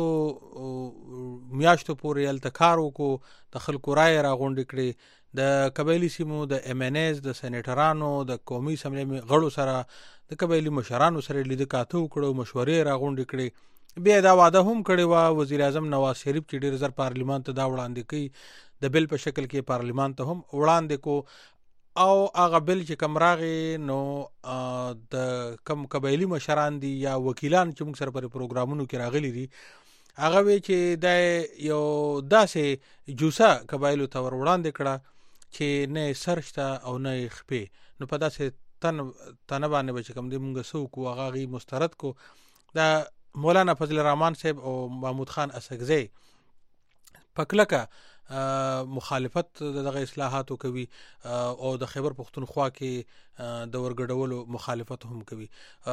میاشتو پورې التکار وکړو، د خلکو رائے راغونډې کړې، د قبایلی سیمو د ایم ان ایز د سېنیټرانو د قومي اسمبلی غړو سره د قبایلی مشرانو سره لیدل کاته وکړو، مشورې راغونډې کړې. بیا دا وعده هم کړې و وزیر اعظم نواز شریف چې ډیر زر پارلیمان ته دا وړاندې کوي د بل په شکل کې پارلیمان ته هم وړاندې کو او هغه بل چې کوم راغی نو د کم قبایلی مشران دي یا وکیلان چې موږ سره پر پروګرامونو کې راغلي دي هغه وی چې د یو داسې جوسه قبایلو ته ور وړاندې کړه چې نه سرشته او نه خپې نو په داسې تن تنه باندې به چې کوم دی موږ سو کو هغه غي مسترد کو دا مولانا فضل الرحمن صاحب او محمود خان اسغزی پکلکه مخالفت دغه اصلاحاتو کوي او د خیبر پښتونخوا کې د ورګډولو مخالفت هم کوي.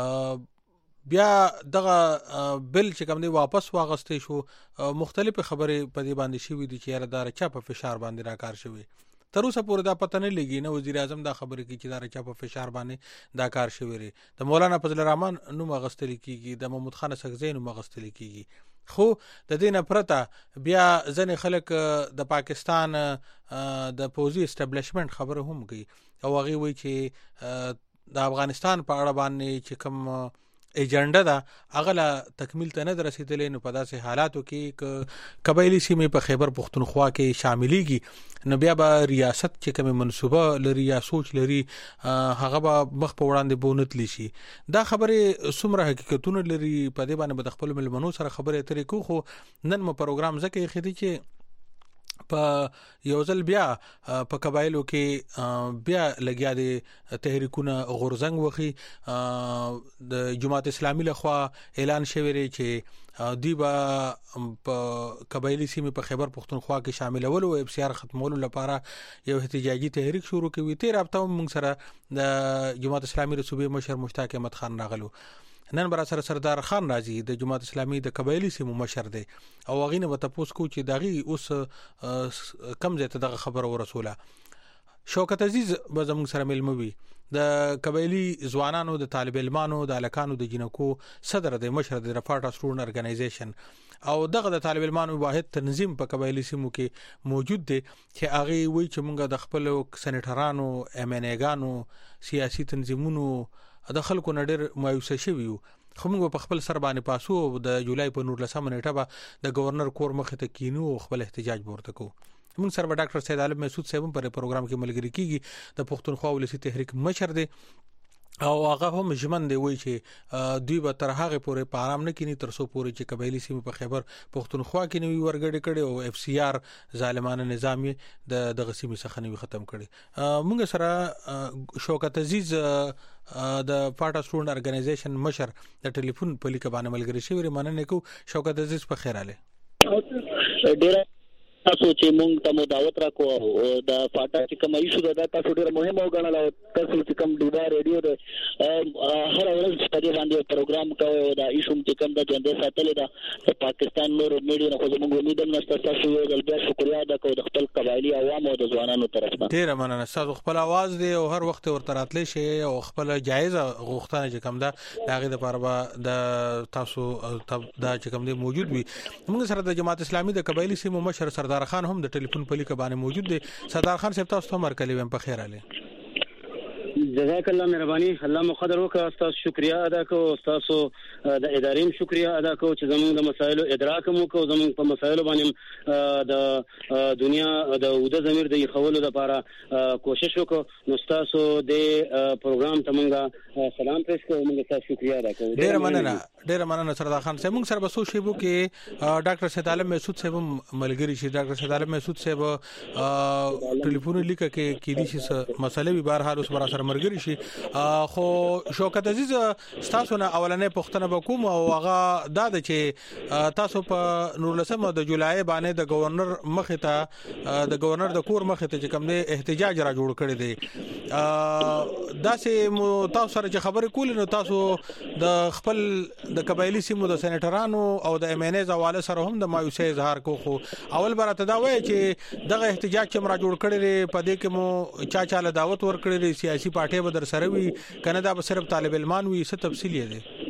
بیا دغه بل چې کوم دی واپس واغستې شو، مختلف خبرې په دې باندې شوې دي چې یاره دا چا په فشار باندې راکار شوی. تر اوسه پورې دا پته نه لګي نه وزیر اعظم دا خبره کوي چې دا چا په فشار باندې دا کار شوی دی. د مولانا فضل الرحمن نوم اغستل کیږي، د محمود خان اسغزی نوم اغستل کیږي، خو د دې نه پرته بیا ځنې خلک د پاکستان د پوزي اسټابلیشمنت خبره هم کوي او هغه وایي چې د افغانستان په اړه باندې چې کوم ایجنډا ده هغه لا تکمیل ته نه رسیدلې. نو په داسې حالاتو کې ک قبایلی سیمې په خیبر پښتونخوا کې شاملېږي نو بیا به ریاست چې کوم منصوبه لري یا سوچ لري هغه به مخ په وړاندې بونت لشي. دا خبره څومره حقیقتونه لري په دې باندې به خپل ملمنو سره خبرې اترې کو. خو نن مو پروګرام زکه خېدي چې په یو ځل بیا په قبایلو کې بیا لګیا دي تحریکونه غورزنګ وخی د جماعت اسلامي لخوا اعلان شوی دی چې دوی به په قبایلی سیمه په خیبر پختونخوا کې شامل ول او اف سی آر ختمولو لپاره یو احتجاجي تحریک شروع کوي. تیر هفته موږ سره د جماعت اسلامي صوبې مشر مشتاق احمد خان راغلو. نن برا سره سردار خان راځي د جماعت اسلامي د قبایلی سیمو مشر دی او غینه وته پوس کو چې داغي اوس کم زیاته دغه خبر ورسوله. شوکت عزیز به زموږ سره ملموي د قبایلی ځوانانو د طالب علمانو د الکانو د جنکو صدر د مشر د رفاټا سټون ارګنایزیشن او دغه د طالب علمانو واحد تنظیم په قبایلی سیمو کې موجود دی چې هغه وی چې مونږ د خپل سېنیټرانو ایم ان ایګانو سیاسي تنظیمونو د خلکو نډر مایوسه شویو خو موږ په خپل سر باندې پاسو د جولای په نورلسمه نیټه به د گورنر کور مخ ته کینو خپل احتجاج ورته کو. موږ سره ډاکټر سید عالم مسعود صاحب پر پروګرام کې ملګری کیږي د پښتونخوا ولسی تحریک مشر دی او هغه هم ژمن دی وای چې دوی به تر هغه پورې په آرام نه کینی تر څو پورې چې قبایلی سیمه په خیبر پښتونخوا کې نوی ورګړې کړي او اف سی آر ظالمانه نظام د دغه سیمه څخه نوی ختم کړي. موږ سره شوکت عزیز د پاټا سټون ارګنایزیشن مشر د ټلیفون په لیک باندې ملګری شوی مننه کو. شوکت عزیز په خیر اله ډیر تاسو چې مونږ ته مو دعوت راکو د پاټا چې کوم ایشو دا تاسو ډیر مهم وګڼل او تاسو چې کوم ډیبا ریډیو د هر ورځ په دې باندې پروګرام کوي دا ایشو چې کوم د ژوند ساتلې دا پاکستان نور میډیا خو زموږ امید هم نشته. تاسو یو ځل بیا شکریا ادا کوم د خپل قبایلی عوامو او د ځوانانو طرفه. ډیر مننه. تاسو خپل आवाज دی او هر وخت ورته راتلی شي او خپل جایزه غوښتنه چې کوم دا دغه د پاره د تاسو دا چې کوم دی موجود وي. موږ سره د جماعت اسلامي د قبایلی سیمو مشر سردار خان هم د ټلیفون په لیک باندې موجود دی. سردار خان صاحب تاسو ته مرکلی ویم په خیر اله. جزاک الله مهرباني. الله مو قدر وکړه. تاسو شکریا ادا کوم. تاسو د ادارې شکریا ادا کوم چې زموږ د مسایلو ادراک مو کوو. زموږ په مسایلو باندې د دنیا د وده زمير د خولو لپاره کوشش وکړو. نو تاسو د پروګرام ته مونږه سلام پېښ کوو. مونږ تاسو شکریا ادا کوو. ډیر مننه. ډیر مننه سردار خان صاحب. موږ سره بسو شیبو کې ډاکټر سید عالم مسعود صاحب ملګری شي. ډاکټر سید عالم مسعود صاحب ټلیفون لیک کې کې دي چې مسلې به بهر حال اوس برا سره مرګري شي. خو شوکت عزیز تاسو نه اولنې پښتنه وکوم او هغه دا د چې تاسو په نورلسمه د جولای باندې د گورنر مخ ته د گورنر د کور مخ ته چې کوم دی احتجاج را جوړ کړی دی. دا سه مو تاسو سره چې خبرې کول نو تاسو د خپل د قبایلی سیمو د سېنیټرانو او د ایم ان ای حواله سره هم د مایوسۍ اظهار کو. خو اول برته دا وایي چې دغه احتجاج چې مرا جوړ کړی دی په دې کې مو چا چاله دعوت ورکړی دی سیاسي پارټي به در سره وي کنه دا به صرف طالب علمان وي. څه تفصیل یې دی؟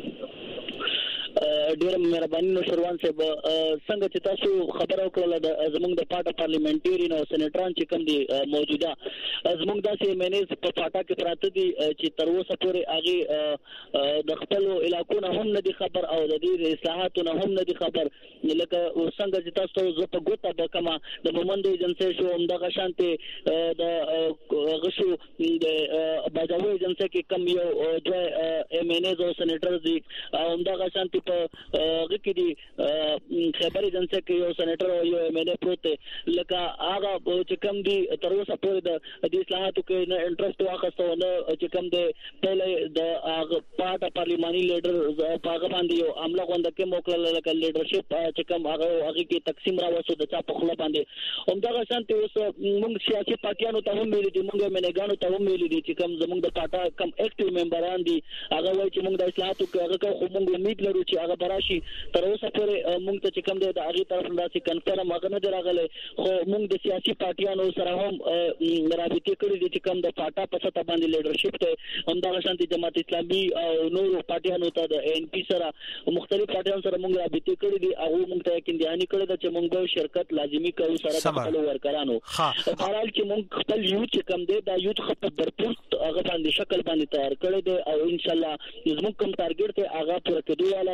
ډیر مهرباني نو شروان صاحب څنګه چې تاسو خبرو کړل د زمونږ د پاټا پارلیمنټری نو سېنیټران چې کوم دي موجوده زمونږ داسې مینز په پاټا کې پراته دي چې تر اوسه پورې هغه د خپل علاقو نه هم نه دي خبر او د دې اصلاحاتو نه هم نه دي خبر. لکه څنګه چې تاسو زه په ګوته به کما د مومند ایجنسی شو هم د غشانته د غشو د باجوي ایجنسی کې کم یو د ایم ان ای او سېنیټر دي او هم د غشانته په هغه کې دي خبرې جنسه کې یو سېنیټر او یو ایم ان ای پروت لکه هغه چې کوم دي تر اوسه پورې د اصلاحاتو کې نه انټرست واخیستو نه چې کوم دي پهله د هغه پاټا پارلیماني لیډر په هغه باندې یو عمله غونډه کې موکل لکه لیډرشپ چې کوم هغه هغه کې تقسیم راوځو د چا په خله باندې هم دا شانتي اوس موږ سیاسي پارټیانو ته هم ویلي دي موږ منګانو ته هم ویلي دي چې کوم زموږ د پاټا کم اکټیو ممبران دي هغه وایي چې موږ د اصلاحاتو کې هغه خو موږ امید لرو چې هغه براشي تر اوسه پورې موږ ته چې کوم دی د هغه طرف نه چې کنفرم هغه نه دراغله خو موږ د سیاسي پارټیانو سره هم رابطې کړې دي چې کوم د پاټا په سطح باندې لیډرشپ ته هم دا شانتي جماعت اسلامي او نور پارټیانو ته د ان پی سره مختلف پارټیانو سره موږ رابطې کړې دي هغه موږ ته یقیني کړی دا چې موږ به شرکت لازمي کوو سره خپل ورکرانو بهرحال چې موږ خپل یو چې کوم دی دا یو خپل برپور هغه باندې شکل باندې تیار کړی دی او ان شاء الله زموږ کوم ټارګټ ته هغه پوره کېدو والا دی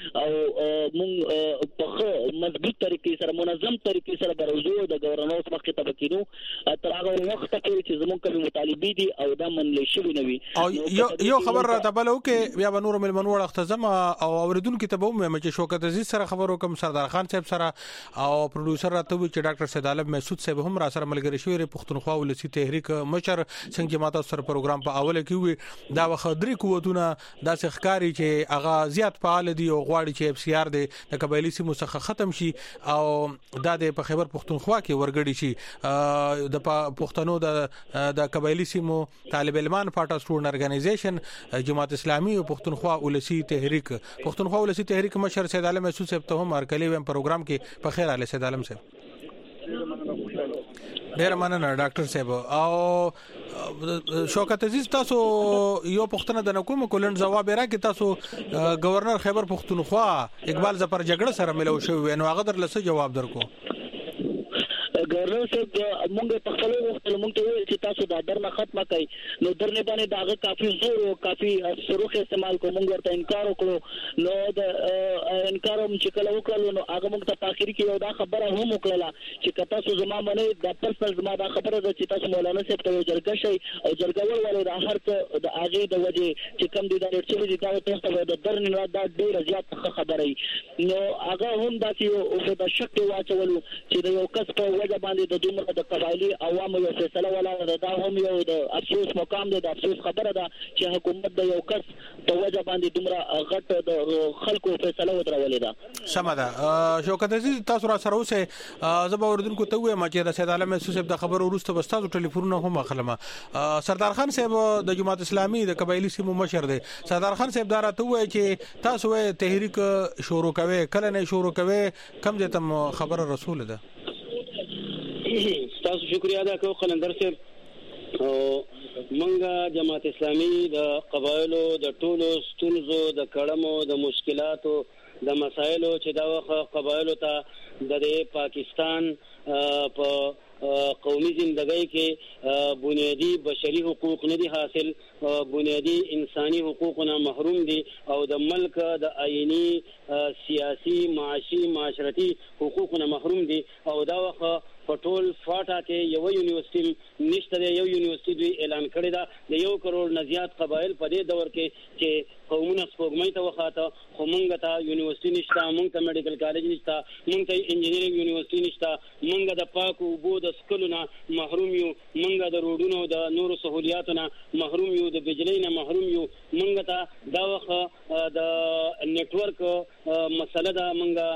او مونږ په مضبوط طریقې سره منظم طریقې سره بروزو د گورنر مخ ته بکینو تر هغه وخت پورې چې زموږ کوم مطالبه دي او دا منل شوی نه وي. او یو خبر را تبلو کې بیا بنور ملمنو اختزم او اوریدونکو ته به مې چې شوکت عزیز سره خبرو کوم سردار خان صاحب سره او پروډوسر راته چې ډاکټر سید عالم مسعود صاحب هم را سره ملګری شوی پښتونخوا ولسی تحریک مشر څنګه ماته سره پروګرام په اوله کې وي دا وخدري قوتونه د ښکاری چې اغا زیات فعال دي او غواړي چې اف سی آر د قبایلی سیمو څخه ختم شي او دا د په خیبر پښتونخوا کې ورګړي شي د پښتنو د د قبایلی سیمو طالب علمان پارټا سټوډنټ ارګنایزیشن جماعت اسلامي او پښتونخوا ولسی تحریک پښتونخوا ولسی تحریک مشر سید عالم مسعود صاحب ته هم ارکلی ویم پروګرام کې په خیر علي سید عالم صاحب ډیر مننه ډاکټر صاحب. او شوکت عزیز تاسو یو پښتنه د نکوم کولن جواب راکې تاسو گورنر خیبر پښتونخوا اقبال ظفر جګړه سره ملو شو نو هغه در لسه جواب درکو. گورنر صاحب مونږ په خپل وخت مونږ ته ویل چې تاسو دا درنه ختمه کړئ نو درنه باندې داغه کافي زور او کافي سروخ استعمال کوم مونږ ورته انکار وکړو نو د انکار هم چې کله وکړو نو هغه مونږ ته په اخر کې یو دا خبره هم وکړه چې تاسو زما باندې د پرسنل زما دا خبره ده چې تاسو مولانا صاحب ته جرګه شي او جرګه ولولې د هر څه د اغه د وجه چې کم دي دا ورته دي دا تاسو د درنه دا ډیر زیات خبره نو هغه هم دا چې او د شک واچولو چې د یو کس په وجه باندې د دومره د قبایلی عوامو یو فیصله ولا دا هم یو د افسوس مقام دی د افسوس خبره ده چې حکومت د یو کس په وجه باندې دومره غټ د خلکو فیصله ودرولې ده. سم ده. شوکت عزیز تاسو را سره اوسه زبا اوردونکو ته وایم چې د سید عالم مسعود د خبرو وروسته بستاسو ټلیفونونه هم اخلم. سردار خان صاحب د جماعت اسلامي د قبایلی سیمو مشر دی. سردار خان صاحب دا راته وایي چې تاسو تحریک شروع کوي کله نه شروع کوي کم دې تم خبر رسول ده. تاسو شکریا ادا کوم قلندر صاحب او منګه جماعت اسلامي د قبایلو د ټولو ستونزو د کړمو د مشکلاتو د مسایلو چې دا وخت قبایلو ته د پاکستان په قومي زندګۍ کې بنیادی بشري حقوق نه دي حاصل بنیادی انساني حقوقونه محروم دي او د ملک د آئینی سیاسي معاشي معاشرتي حقوقونه محروم دي او دا وخت پټول فاټا کې یو یونیورسيټي نشته دی یو یونیورسيټي دوی اعلان کړی دا د یو کروڑ نه زیات قبایل په دې دور کې چې قومونه سپوږمۍ ته وخاته خو مونږ ته یونیورسيټي نشته مونږ ته میډیکل کالج نشته مونږ ته انجینرینګ یونیورسيټي نشته مونږ د پاکو اوبو د سکلونه محروم یو مونږ د روډونو د نورو سہولیاتو نه محروم یو د بجلی نه محروم یو مونږ ته دا وخت د نتورک مسله دا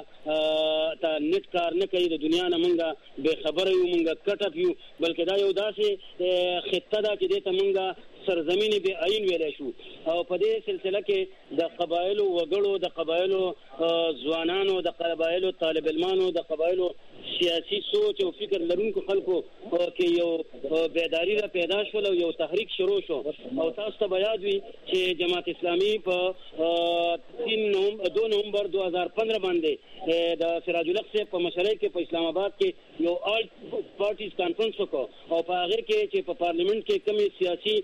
مونږ ته نت کار نه کوي د دنیا نه مونږ به خبر یو مونږ کټپ یو بلکې دا یو داسې خطه ده چې د تمنګ سرزمینی به عین ویل شو او په دې سلسله کې د قبایلو وګړو د قبایلو ځوانانو د قبایلو طالب علمانو د قبایلو سیاسي سوچ او فکر لرونکو خلکو کې یو بیداری را پیدا شول او یو تحریک شروع شو او تاسو ته یاد وي چې جماعت اسلامي په تین نومبر دو نومبر دو هزار پندرہ باندې د سراج الحق سے په مشرۍ کې په اسلام آباد کې یو آل پارټیز کانفرنس وکړ او په هغه کې چې په پارلیمنت کې کومي سیاسي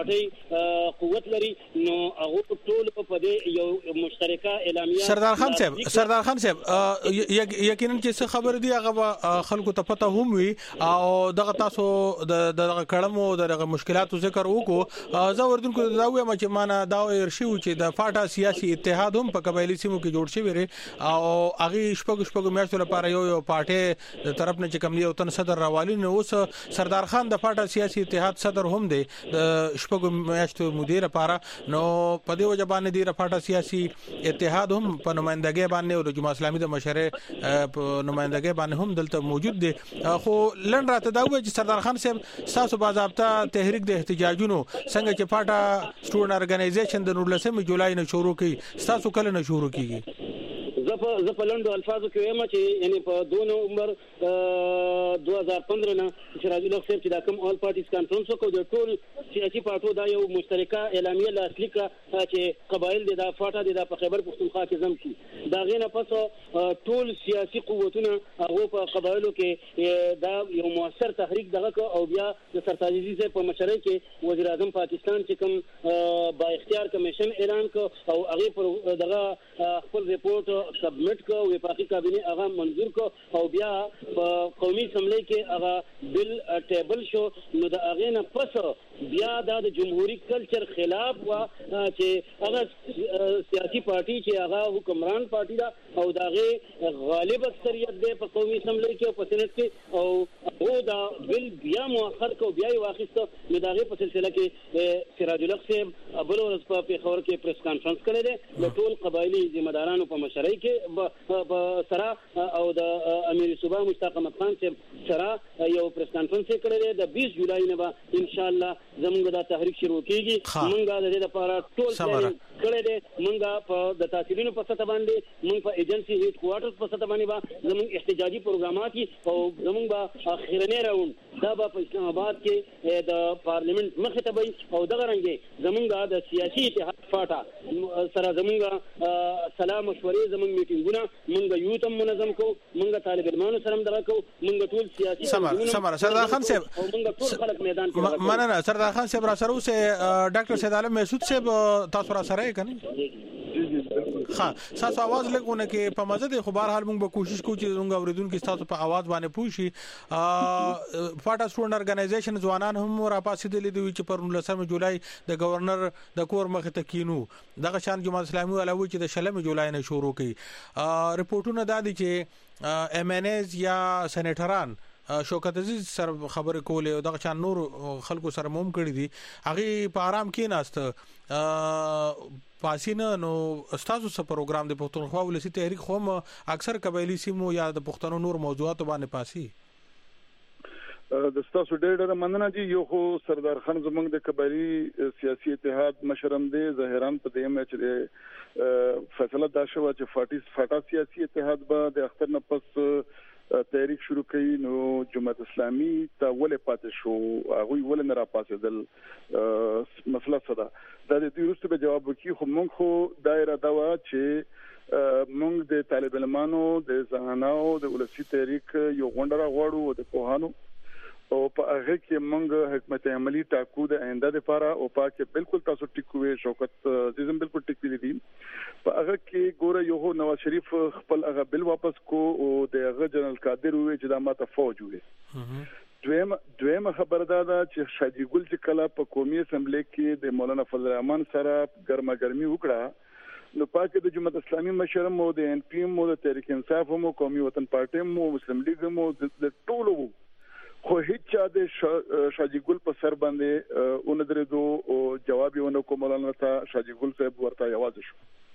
پارټي قوت لري نو هغه ټول په دې یو مشترکه اعلامیه سردار خان صاحب سردار خان صاحب یقینا چې څه خبر دی هغه خلکو ته پته هم وي او دغه تاسو د کړمو د مشکلاتو ذکر وکړو زه وردونکو دا وایم چې معنا دا ورشي چې د فاټا سیاسي اتحاد هم په قبایلی سیمو کې جوړ شوی لري او هغه شپږ شپږ میاشتو لپاره یو یو پارټي د طرف نه چې کوم یو تن صدر راوالي نو اوس سردار خان د فاټا سیاسي اتحاد صدر هم دی د شپږ میاشتو مدیر لپاره نو په دې وجه باندې دی فاټا سیاسي اتحاد هم په نمائندګۍ باندې او د جماعت اسلامي د مشره په نمائندګۍ باندې هم دلته موجود دي خو لن راته دا وایي چې سردار خان صاحب تاسو باضابطه تحریک د احتجاجونو څنګه چې فاټا سټوډنټ ارګنایزیشن د نولسمې جولای نه شروع کړي تاسو کله نه شروع کیږي زه زه زه په لندو الفاظو کې وایم چې یعنی په دوه نومبر دوه هزار پندرہ نه سراج الحق صاحب چې دا کوم اول پارټیز کانفرنس وکړ د ټول سیاسي پارټو دا یو مشترکه اعلامیه لاسلیک چې قبایل د فاټا د په خیبر پښتونخوا کې زم کی دا غینه پس ټول سیاسي قوتونه هغه په قبایلو کې دا یو موثر تحریک دغه او بیا د سرتاجي صاحب په مشرۍ کې وزیر اعظم پاکستان چې کوم با اختیار کمیشن اعلان کو او هغه پر دغه خپل ریپورت سبمټ کو وفاقي کابینه هغه منظور کو او بیا په قومي اسمبلی کې هغه بل ټیبل شو نو د هغه نه پس بیا د جمهوریت کلچر خلاف وا چې هغه سیاسي پارټي چې هغه حکمران پارټي دا او دغه غالب اکثریت دی په قومي اسمبلی کې او په سېنات کې او او دا بل بیا مؤخر کو بیا واخیسته نو دغه په سلسله کې سراج الحق صاحب بل ورځ په پیښور کې پریس کانفرنس کړی دی د ټول قبایلی ذمہدارانو په مشرۍ کې سره او د امیر صوبا مشتاق احمد خان صاحب سره یو پریس کانفرنس کړی دی د بیس جولای نه به ان شاء الله زموږ د تحریک شروع کیږي موږ د دې لپاره ټول پلان کړی دی موږ په د تحصیلونو په سطح باندې موږ په ایجنسی هیډ کوارټرز په سطح باندې به زموږ احتجاجي پروګرامات او زموږ به اخیرنی راوند دا به په اسلام آباد کې د پارلیمنت مخې ته وي او دغه رنګه زموږ د سیاسي اتحاد فاټا سره زموږ سلام مشورې زموږ میټینګونه موږ یو تم منظم کو موږ طالب علمانو سره مدغه کو موږ ټول سیاسي سمره سمره سردار خان صاحب او موږ ټول خلک میدان کې مننه سردار خان صاحب را سره اوسه ډاکټر سید عالم مسعود صاحب تاسو را سره کنه ها تاسو आवाज لګونه کې په مزه د خبر حال موږ به کوشش کوو چې موږ اوریدونکو تاسو په आवाज باندې پوښي فاټا سټوډنټ ارګنایزیشن ځوانان هم را پاسېدلې دي چې پر نولسمه جولای د گورنر د کور مخ ته کینو دغه شان جماعت اسلامي علاوه چې د شلمه جولای نه شروع کړي رپورټونه دا دي چې ام ان ایز یا سېنیټران شوکت عزیز سره خبرې کولې او دغه چا نور خلکو سره موم کړی دي هغه په آرام کې ناست پاسینه نو استادو سره پروګرام د پښتونخوا ولسی تحریک خو اکثر قبایلی سیمو یا د پښتنو نور موضوعات باندې پاسي د تاسو ډېر مننه جی یو خو سردار خان زمنګ د قبایلی سیاسي اتحاد مشرم دی ظاهران په دې مې چې فیصله دا شو چې فاټیس فاټا سیاسي اتحاد به د اختر نه پس تحریک شروع کړي نو جماعت اسلامي ته ولې پاتې شو هغه ولې نه را پاتېدل مسله صدا دا د دې وروسته به جواب وکړي خو موږ خو دایره دا و چې موږ د طالب علمانو د ځوانانو د ولسی تحریک یو غونډه راغوړو د پوهانو او په هغه کې موږ حکمت عملی ټاکو د آینده لپاره او پاکه بالکل تاسو ټیکوي شوکت عزیزم بالکل ټیکوي دي په هغه کې ګوره یو نواز شریف خپل هغه بل واپس کو او د هغه جنرال قادر وی چې دا ماته فوج وي دویم دویم خبر دا ده چې شادي ګل چې کله په قومي اسمبلی کې د مولانا فضل الرحمن سره ګرما ګرمي وکړه نو پاکه د جماعت اسلامي مشر مو د ان پی مو د تحریک انصاف مو قومي وطن پارټي مو مسلم لیگ مو د ټولو خو هیڅ چا د شاجي ګل په سر باندې اون درېدو او جواب یې ونه کوم مولانا ته شاجي ګل صاحب ورته یوازې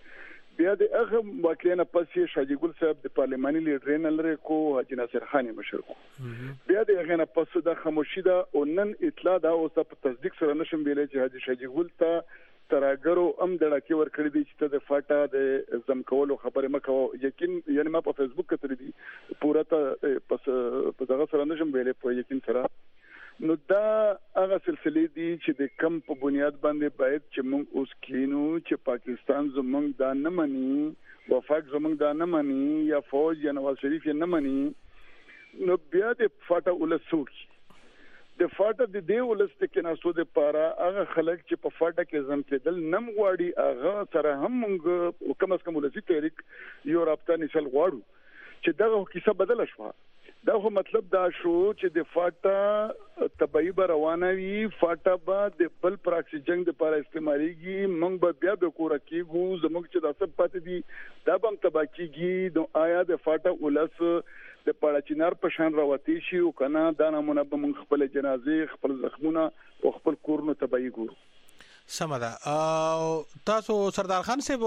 شو بیا د هغه واقعینه پسې شاجي ګل صاحب د پارلماني لیډر نه لري کو حاجی ناصر خان مشر کو بیا د هغه نه پسې د خاموشي دا او نن اطلاع دا او په تصدیق سره نشم ویلای چې حاجی شاجي ګل ته تراګرو ام دړکی ور کړی دي چې د فاټا د زم کولو خبره مکو یقین یعنی ما په فیسبوک کې تر دي پورا ته پس په دغه سره نشم ویلې په یقین سره نو دا هغه سلسله دي چې د کم په بنیاد باندې باید چې موږ اوس کینو چې پاکستان زمونږ دا نه مني وفاق زمونږ دا نه مني یا فوج یا نواز شریف یې نه مني نو بیا د فاټا ولسوک د فاټا د دی ولست کې ناسو د پاره هغه خلک چې په فاټا کې ځم کېدل نم غواړي هغه سره هم موږ کم از کم ولسی تحریک یو رابطه نشل غواړو چې دغه کیسه بدل شوه دا خو مطلب دا شو چې د فاټا تبعی به روانه وي فاټا به د بل پراکسي جنگ د لپاره استعماليږي موږ به بیا د کور کېږو زموږ چې دا سب پاتې دي دا به هم تبا کېږي نو آیا د فاټا ولس د پاړه چینار په شان راوتی شي او کنه دا نمونه به موږ خپل جنازې خپل زخمونه او خپل کورونو تبعی ګورو سمدا او تاسو سردار خان صاحب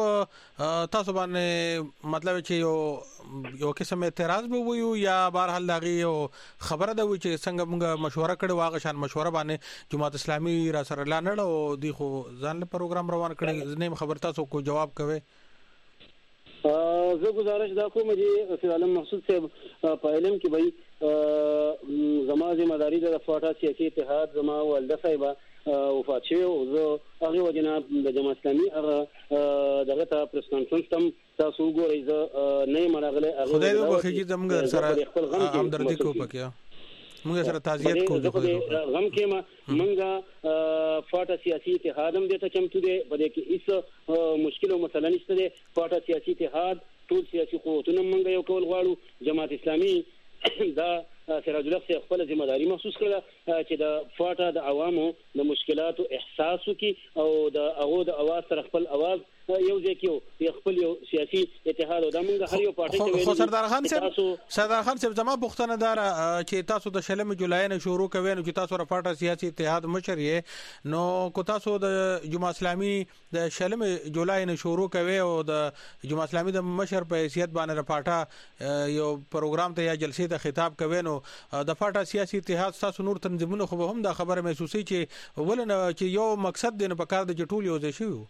تاسو باندې مطلب چې یو یو قسم اعتراض به ویو یا بهر حال دغه یو خبره ده چې څنګه موږ مشوره کړو واغه شان مشوره باندې جماعت اسلامي را سره لاندړ او دی خو ځان له پروګرام روان کړي نه خبر تاسو کو جواب کوي زه گزارش دا کوم چې سید عالم محسود صاحب په علم کې وایي زما ذمہداري د فاټا سیاسي اتحاد زما والده صاحبه وفات شوی او زه هغه وجنه د جماعت اسلامي هغه دغه ته پریس کانفرنس تم تاسو وګورئ زه نه مرغله هغه خدای دې وکړي چې زموږ سره همدردي کو پکې موږ سره تعزیت کوو د غم کې ما موږ فاټا سیاسي اتحاد هم دې ته چمتو دي په دې کې هیڅ مشکل او مسله نشته دي فاټا سیاسي اتحاد ټول سیاسي قوتونه موږ یو کول غواړو جماعت اسلامي دا سراج الله خپل ذمہ داری محسوس کړه چې د فاټا د عوامو د مشکلاتو احساس وکي او د هغه د اواز سره خپل اواز یو ځکیو خپل یو سیاسي اتحاد او د موږ هر یو پارټي ته خو سردار خان صاحب سردار خان صاحب زما پوښتنه دار چې تاسو د شلم جولای نه شروع کوي نو چې تاسو را فاټا سیاسي اتحاد مشر یې نو کو تاسو د جماعت اسلامي د شلم جولای نه شروع کوي او د جماعت اسلامي د مشر په حیثیت باندې را فاټا یو پروګرام ته یا جلسې ته خطاب کوي نو د فاټا سیاسي اتحاد تاسو نور تنظیمونه خو هم دا خبره محسوسي چې ولنه چې یو مقصد دی نه پکار د جټول یو ځای شو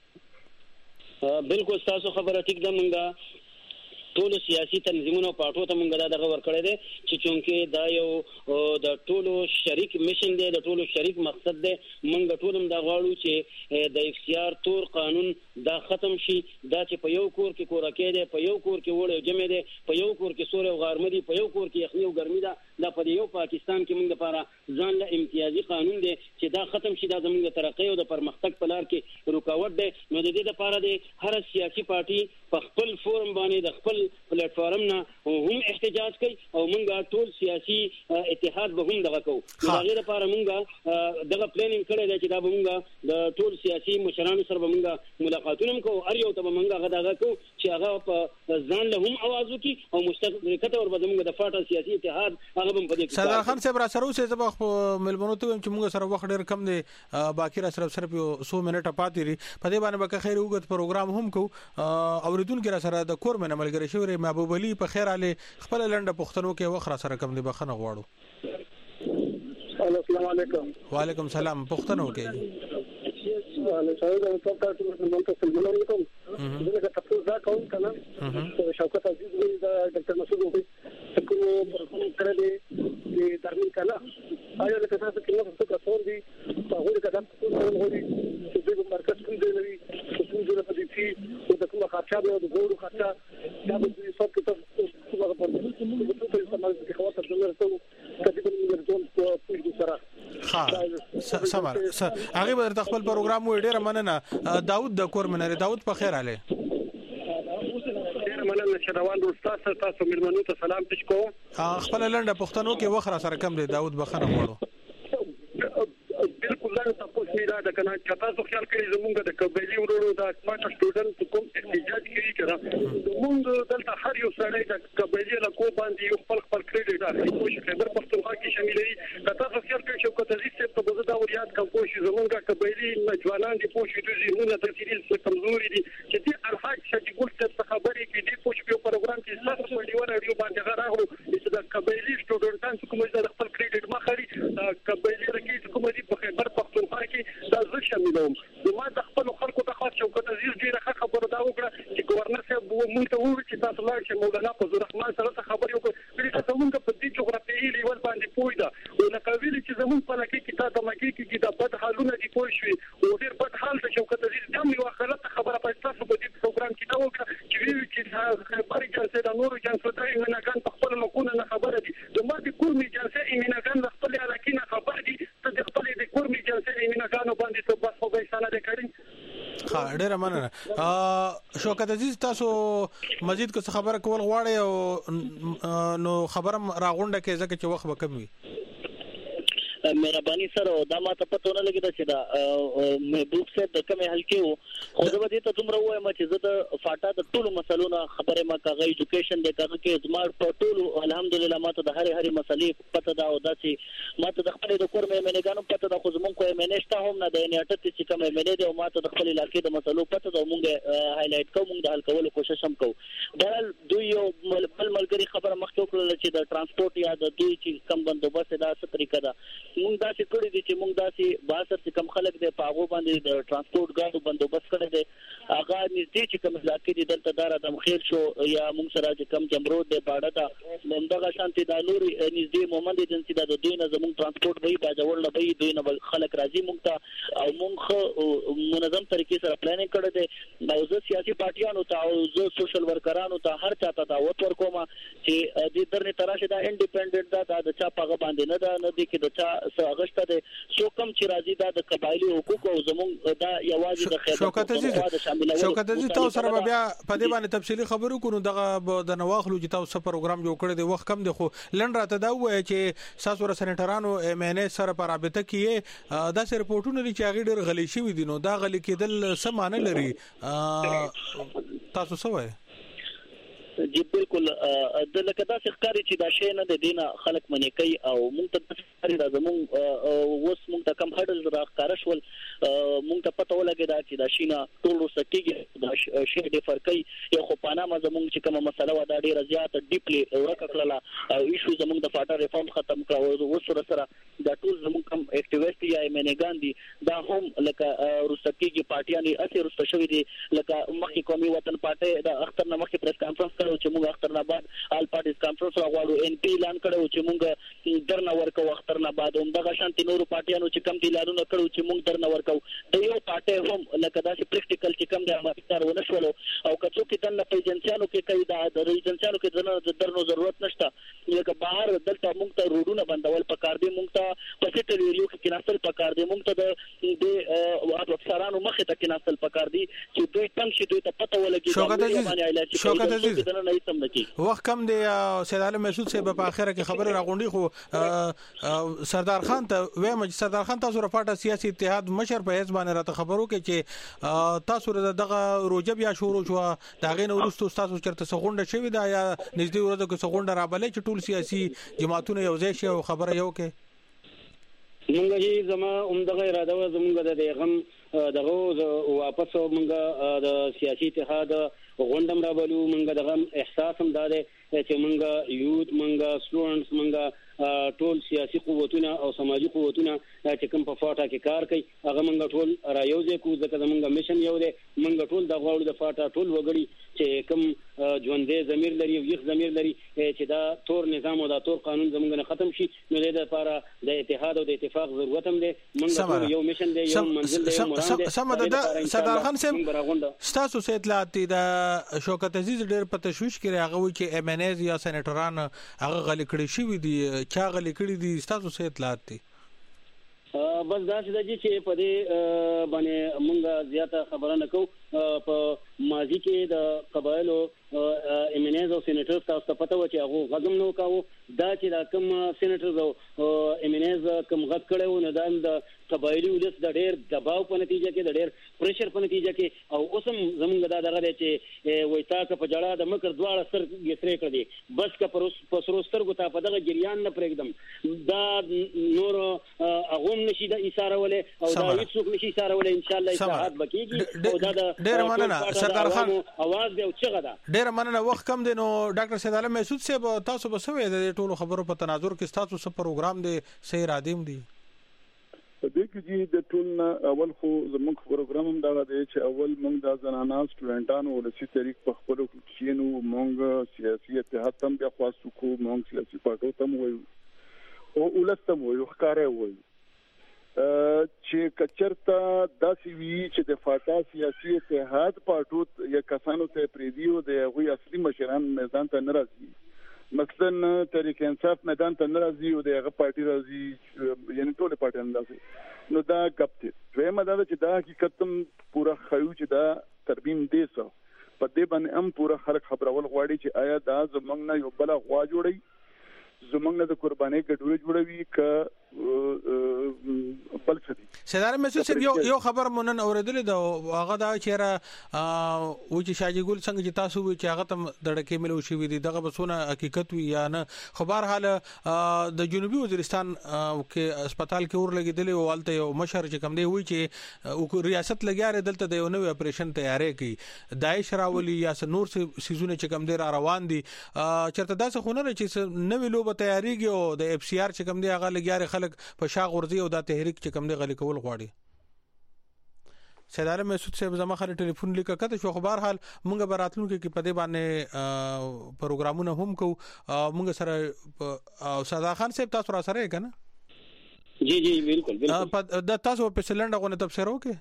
بالکل تاسو خبره ټیک ده مونږه ټول سیاسي تنظیمونو پاټو ته مونږ دا دغه ورکړی دی چې چونکې دا یو د ټولو شریک میشن دی د ټولو شریک مقصد دی مونږ ټول هم دا غواړو چې د اف سی آر تور قانون دا ختم شي دا چې په یو کور کې کورکې دی په یو کور کې وړ جمع دی په یو کور کې سور او غارمه دی په یو کور کې یخني او ګرمي ده دا په یو پاکستان کې مونږ لپاره ځان له امتیازي قانون دی چې دا ختم شي دا زموږ د ترقۍ او د پرمختګ په لار کې رکاوټ دی نو د دې لپاره دی هر سیاسي پارټي په خپل فورم باندې د خپل پلیټ فارم نه هم احتجاج کوي او مونږه ټول سیاسي اتحاد به هم دغه کوو هغه لپاره مونږه دغه پلانینګ کړی دی چې دا به مونږه د ټول سیاسي مشرانو سره به مونږه ملاقاتونه کوو هر یو ته به مونږه غدا کوو چې هغه په ځان له هم आवाज وکړي او مشترکته ور به مونږه د فاټا سیاسي اتحاد هغه هم په دې کې سردار خان صاحب را سره اوسه زما ملمنو ته چې مونږ سره وخت ډیر کم دی باقی را سره صرف یو څو منټه پاتې لري په دې باندې به خیر وګت پروګرام هم کوو اوریدونکو را سره د کور منه ملګری شوی محبوب علي په خیر علي خپل لنډه پښتنو کې وخت را سره کم دی بخنه غواړو السلام علیکم وعلیکم السلام پښتنو کې انا سعيد ان تطلع من منطقه المنورة لذلك تقول ذاك هم كمان شوكت عزيز دكتور مسعود وبي تكون بركون كردي لترميم كلا هاي اللي كتبت كلمه في الصور دي فهو كلام تكون هو دي تجيب مركز كل دي تكون جوله بديتي وتكون خاطر ودغور خاطر ده بدي صوت كتاب تبغى برضه بتقول تسمع الخواطر الجمهور تو كتب من الجون في الصراحه ها سمر هغه به تر خپل پروګرام و ډیره مننه داوود د کور منره داوود په خیر علي ډیره مننه چې روان استاد تاسو ملمنو ته سلام پېښ کوم خپل لنډه پښتنو کې وخره سره کم دی داوود بخنه غواړو بالکل نه تاسو میرا د کنه چې تاسو خیال کړئ زمونږ د قبيلي ورونو د سمارټ سټوډنټ کوم احتجاج کوي کړه زمونږ دلته هر یو سړی د قبيلي له کو باندې یو خپل خپل کریډټ اخلي کوشش خبر پښتونخوا کې شاملې د تاسو خیال کړئ چې کوته دې څه په بده وریاد کوم کوشش زمونږ قبيلي نوجوانان دي کوشش د زمونږ د تفصیل څخه کمزوري دي چې دې الحاج شتي ګل څه خبرې کې دې کوشش په پروګرام کې تاسو په دیوار اړیو باندې غراغلو چې د قبيلي سټوډنټان کوم د خپل کریډټ مخالي قبيلي رکیز کوم دي په خبر پښتونخوا کې دا زه شاملوم زما د خپل خلکو ته خاص شوکت عزیز ډیره خبره دا وکړه چې گورنر صاحب مونږ ته وویل چې تاسو لاړ شئ مولانا فضل الرحمن سره خبرې وکړي چې تاسو مونږ په دې جغرافیایي لیول باندې پوه ده او لکه ویل چې زموږ په لکه کې تاسو مکه کې دا بد حالونه دي پوه شوي او ډیر بد حال د شوکت عزیز دا یو غلطه خبره په تاسو په دې پروګرام کې دا وکړه چې ویل چې خبرې جلسه د نورو جلسه ته منګان په خپل مکونه نه خبره دي زما د کور می جلسه منګان د خپل علاقې نه خبر دي ته د خپل د کور می جلسه منګان باندې ته بس په بیسانه ده کړی ها ډیره مننه شوکت عزیز تاسو مزید کو خبره کول غواړئ او نو خبره راغونډه کې ځکه چې وخت به کم وي مهرباني سره دا ماته پته نه لګیدا چې دا محبوب صاحب د کومه حلقې وو خو دا به ته دومره وایم چې زه د فاټا د ټولو مسلو نه خبره ما کاغه ایجوکیشن د کاغه کې زمار په ټولو الحمدلله ماته د هرې هرې مسلې پته دا او دا چې ماته د خپل د کور مې منګانو پته دا خو زمونږ کوی منشته هم نه د نیټه چې کومه منې دی او ماته د خپل علاقې د مسلو پته دا مونږه هایلایټ کوم مونږ د حل کولو کوشش هم کوو دا دوی یو بل ملګری خبره مخکې وکړه چې د ترانسپورت یا د دوی چې کم بندوبست دا څه طریقه ده موږ داسې کړی دي چې موږ داسې باسر چې کم خلک دي په هغه باندې د ترانسپورت ګاډو بندوبست کړی دی. هغه نږدې چې کوم علاقې دي دلته دار ادم خیر شو یا موږ سره چې کم جمرود دی باډه دا همدغه شانتي د نوري نږدې مومند ایجنسی د دوی نه زموږ ترانسپورت وی باجوړ نه وی دوی نه خلک راځي موږ ته او موږ منظم طریقې سره پلانینګ کړی دی. او زه سیاسي پارټیانو ته او زه سوشل ورکرانو ته هر چاته دعوت ورکوم چې دې درنه تراشه دا انډیپندنت دا د چا پاغه باندې نه دا نه دي کې د چا ساغشته ده سو کم چې راځي دا د قبایلی حقوق او زموږ دا یوازې د خیر شوکت عزیز شوکت عزیز تاسو سره بیا په دې باندې تفصیلی خبرو کوو دغه د نواخلو چې تاسو پروګرام جوړ کړی دی وخت کم دی خو لن راته دا وایي چې تاسو سره سېنټرانو ایم ان اس سره پر رابطه کې دا سره رپورټونه لري چې هغه ډېر غلي شوی دي نو دا غلي کېدل څه معنی لري تاسو څه وایي؟ جی بالکل د لکه دا ښکاری چې دا شی نه د دینه خلک منی کوي او مونږ ته ښکاری دا زمونږ اوس مونږ ته کم هډل راخاره شول مونږ ته پته ولګی دا چې دا شینه ټول وسکیږي دا شی د فرقي یو خو پاناما زمونږ چې کومه مسله و دا ډیره زیاته ډیپلی ورکه کړله او ایشو زمونږ د فاټر ریفارم ختم کړو او سره سره دا ټول زمونږ کم اکټیویسټ یا منګان دي دا هم لکه رستکیږي پارټیانی اته رست شوی دي لکه مخکې قومي وطن پارټي د اختر نه مخکې پریس کانفرنس چې موږ اختر نه بعد آل پارټیز کانفرنس راغواړو ان پی اعلان کړو چې موږ درنه ورکو اختر نه بعد هم دغه شانتي نورو پارټیانو چې کم دي اعلانونه کړو چې موږ درنه ورکو د یو پارټي هم لکه داسې پریکټیکل چې کم د امریکار ونه شول او کڅو کې دنه په ایجنسیانو کې کوي دا د ایجنسیانو کې دنه درنو ضرورت نشته لکه بهر دلته موږ ته روډونه بندول پکار دي موږ ته په سټر ایریو کې کیناستل پکار دي موږ ته د افسرانو مخه ته کیناستل پکار دي چې دوی تم شي دوی ته پته ولګي شوکت عزیز شوکت عزیز وخت کم دی سید عالم مسعود صاحب په اخره کې خبره راغونډي خو سردار خان ته وایم چې سردار خان تاسو رپاټه سیاسي اتحاد مشر په حساب باندې راته خبرو کې چې تاسو دغه روجب یا شروع شو دا غین ورستو تاسو چرته سغونډه شوی دا یا نږدې ورځو کې سغونډه رابلې چې ټول سیاسي جماعتونه یو ځای شي او خبره یو کې مونږ یې زما عمدغه اراده و زمونږ د دغه دغه واپس مونږ د سیاسي اتحاد غونډم راولو مونږ دغه احساس هم داده چې مونږ یوت مونږ سټوډنټس مونږ ټول سیاسي قوتونه او سماجی قوتونه چې کوم په فاټا کې کار کوي هغه مونږ ټول رايوځي کو ځکه مونږ میشن یو دی مونږ ټول د غواړو د فاټا ټول وګړي چې کوم ژوندې ضمیر لري او یخ ضمیر لري چې دا تور نظام او دا تور قانون زمونږ نه ختم شي نو د لپاره د اتحاد او د اتفاق ضرورت هم دی مونږ ټول یو میشن دی یو منزل دی سم سم د سردار خان صاحب تاسو سه اطلاعات دا شوکت عزیز ډېر په تشویش کې راغوي چې ایم ان ایز یا سېنیټران هغه غلي کړی شوی دي چا غلي کړی دي تاسو سه اطلاعات دي بس دا چې په دې باندې مونږه زیاته خبره نکو په ماضي کې د قبایلو ایم ان ایز او سېنیټر تاسو ته پته و چې هغه غږم نو کاوه دا چې دا کوم سېنیټر او ایم ان ایز کوم غږ کړو نه د قبایلی ولس د ډېر دباو په نتیجه کې د ډېر پریشر په نتیجه کې او اوسم زمونږ دا دغه دی چې وای تا که په جړه د مکر دواړه سر یې کړی بس که په سروستر ګو تا په دغه جریان نه پرېږدم دا نور هغه نشي د اشاره ولې او دا هیڅوک نشي اشاره ولې ان شاء الله اتحاد بکیږي او دا د ډېر مننه سردار خان اواز دی او چغه ده ډېر مننه وخت کم دی نو ډاکټر سید عالم مسعود صاحب تاسو به سوي د ټولو خبرو په تناظر کې تاسو سره پروګرام دی صحیح رادیم دی دې کې چې د ټول اول خو زموږ پروګرام هم دا دی چې اول موږ د زنانه سټوډنټانو ولسی طریق په خپل کې نو موږ سیاسي اتحاد تم بیا خاص کو موږ سیاسي پارټو تم وایو او ولستم وایو ښکارې وایو چې کچرتا داسې وی چې د فاټا سیاسي اتحاد پارټو یا کسانو ته پریدیو د غوي اصلي مشران میدان ته ناراضي مثلا تحریک انصاف میدان ته ناراضي او دغه پارټي راضي یعنی ټول پارټیان راضي نو دا غپته دویمه دا چې دا حقیقت پورا خیو چې دا تربیم دی سو په دې باندې هم پورا خلک خبرول غواړي چې آیا دا زمنګ نه یو بل غوا جوړي زمنګ نه د قرباني ګډوي جوړوي ک بل څه دي سردار مسعود صاحب یو یو خبر مونن اوریدل دا هغه دا چیرې او چې شاجي ګل څنګه چې تاسو وی چې هغه تم دړکې ملو شي وي دغه بسونه حقیقت وی یا نه خبر حال د جنوبي وزیرستان کې هسپتال کې اور لګیدل او والته یو مشر چې کم دی وی چې ریاست لګیاره دلته د یو نوې اپریشن تیارې کوي داعش راولي یا نور سيزونه چې کم دی را روان دي چرته دا څه خونه چې نوې لوبه تیاریږي او د اف سی آر چې کم دی هغه لګیاره خلک په شاغ ورزي او د تحریک چې کم دی غلي کول غواړي. سیدار مسعود صاحب زما خاله ټلیفون لیکه کته شو خبر حال مونږ براتلون کې په دې باندې پروګرامونه هم کو مونږ سره صدا خان صاحب تاسو را سره کنه جی جی بالکل بالکل د تاسو په سلنډ غو نه تبصره وکي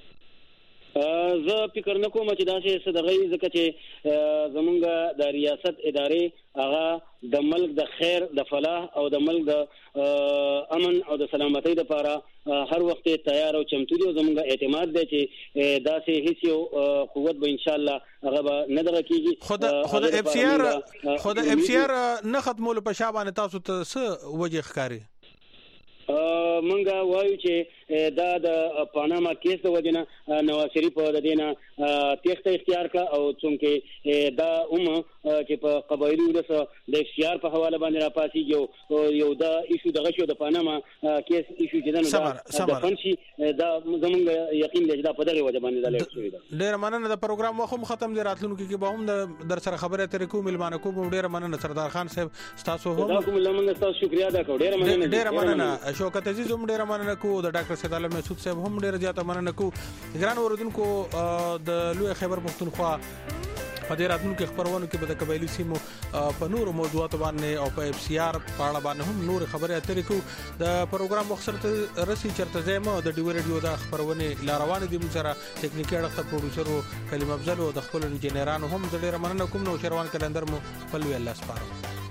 زه فکر نکوم چې دا شی صدغې ځکه چې زمونږ د ریاست ادارې هغه د ملک د خیر د فلاح او د ملک د امن او د سلامتۍ لپاره هر وخت تیار او چمتو دي. زمونږ اعتماد دی چې دا سه هیڅ یو قوت به ان شاء الله هغه نه دغه کیږي. خود خود اف سی آر خود اف سی آر نه ختمول په شابه تاسو ته څه وجه ښکاری؟ منګه وایو چې دا د پاناما کیس د وجنه نواز شریف د دینه تخت اختیار کا او څنګه دا اوم چې په قبایلی ولس د اختیار په حواله باندې را پاسي یو یو دا ایشو دغه شو د پاناما کیس ایشو چې دا د فنشي دا زمونږ یقین دی چې دا په دغه وجه باندې دا لږ شوی دا. ډیر مننه د پروګرام مخه ختم دي راتلونکو کې به هم در سره خبره ترې کوم ملمانه کوم ډیر مننه سردار خان صاحب تاسو هم دا کوم لمنه تاسو شکریا ادا کوم ډیر مننه ډیر مننه شوکت عزیز هم ډیر مننه کو د ډاکټر سید عالم مسعود صاحب هم ډیر زیاته مننه کو ګران اوردونکو د لوی خیبر پختونخوا په دې راتلونکو خبرونو کې به د قبایلی سیمو په نورو موضوعاتو باندې او په اف سی آر په اړه باندې هم نور خبرې اترې کو. د پروګرام مخسر ته رسي چرته زمو د ډیو ریډیو د خبرونه لاروان دي موږ سره ټیکنیکي اړه پروډوسر کلیم افضل او د خپل انجنیرانو هم ډیر مننه کوم. نو شروان کلندر مو خپل وی الله سپارو.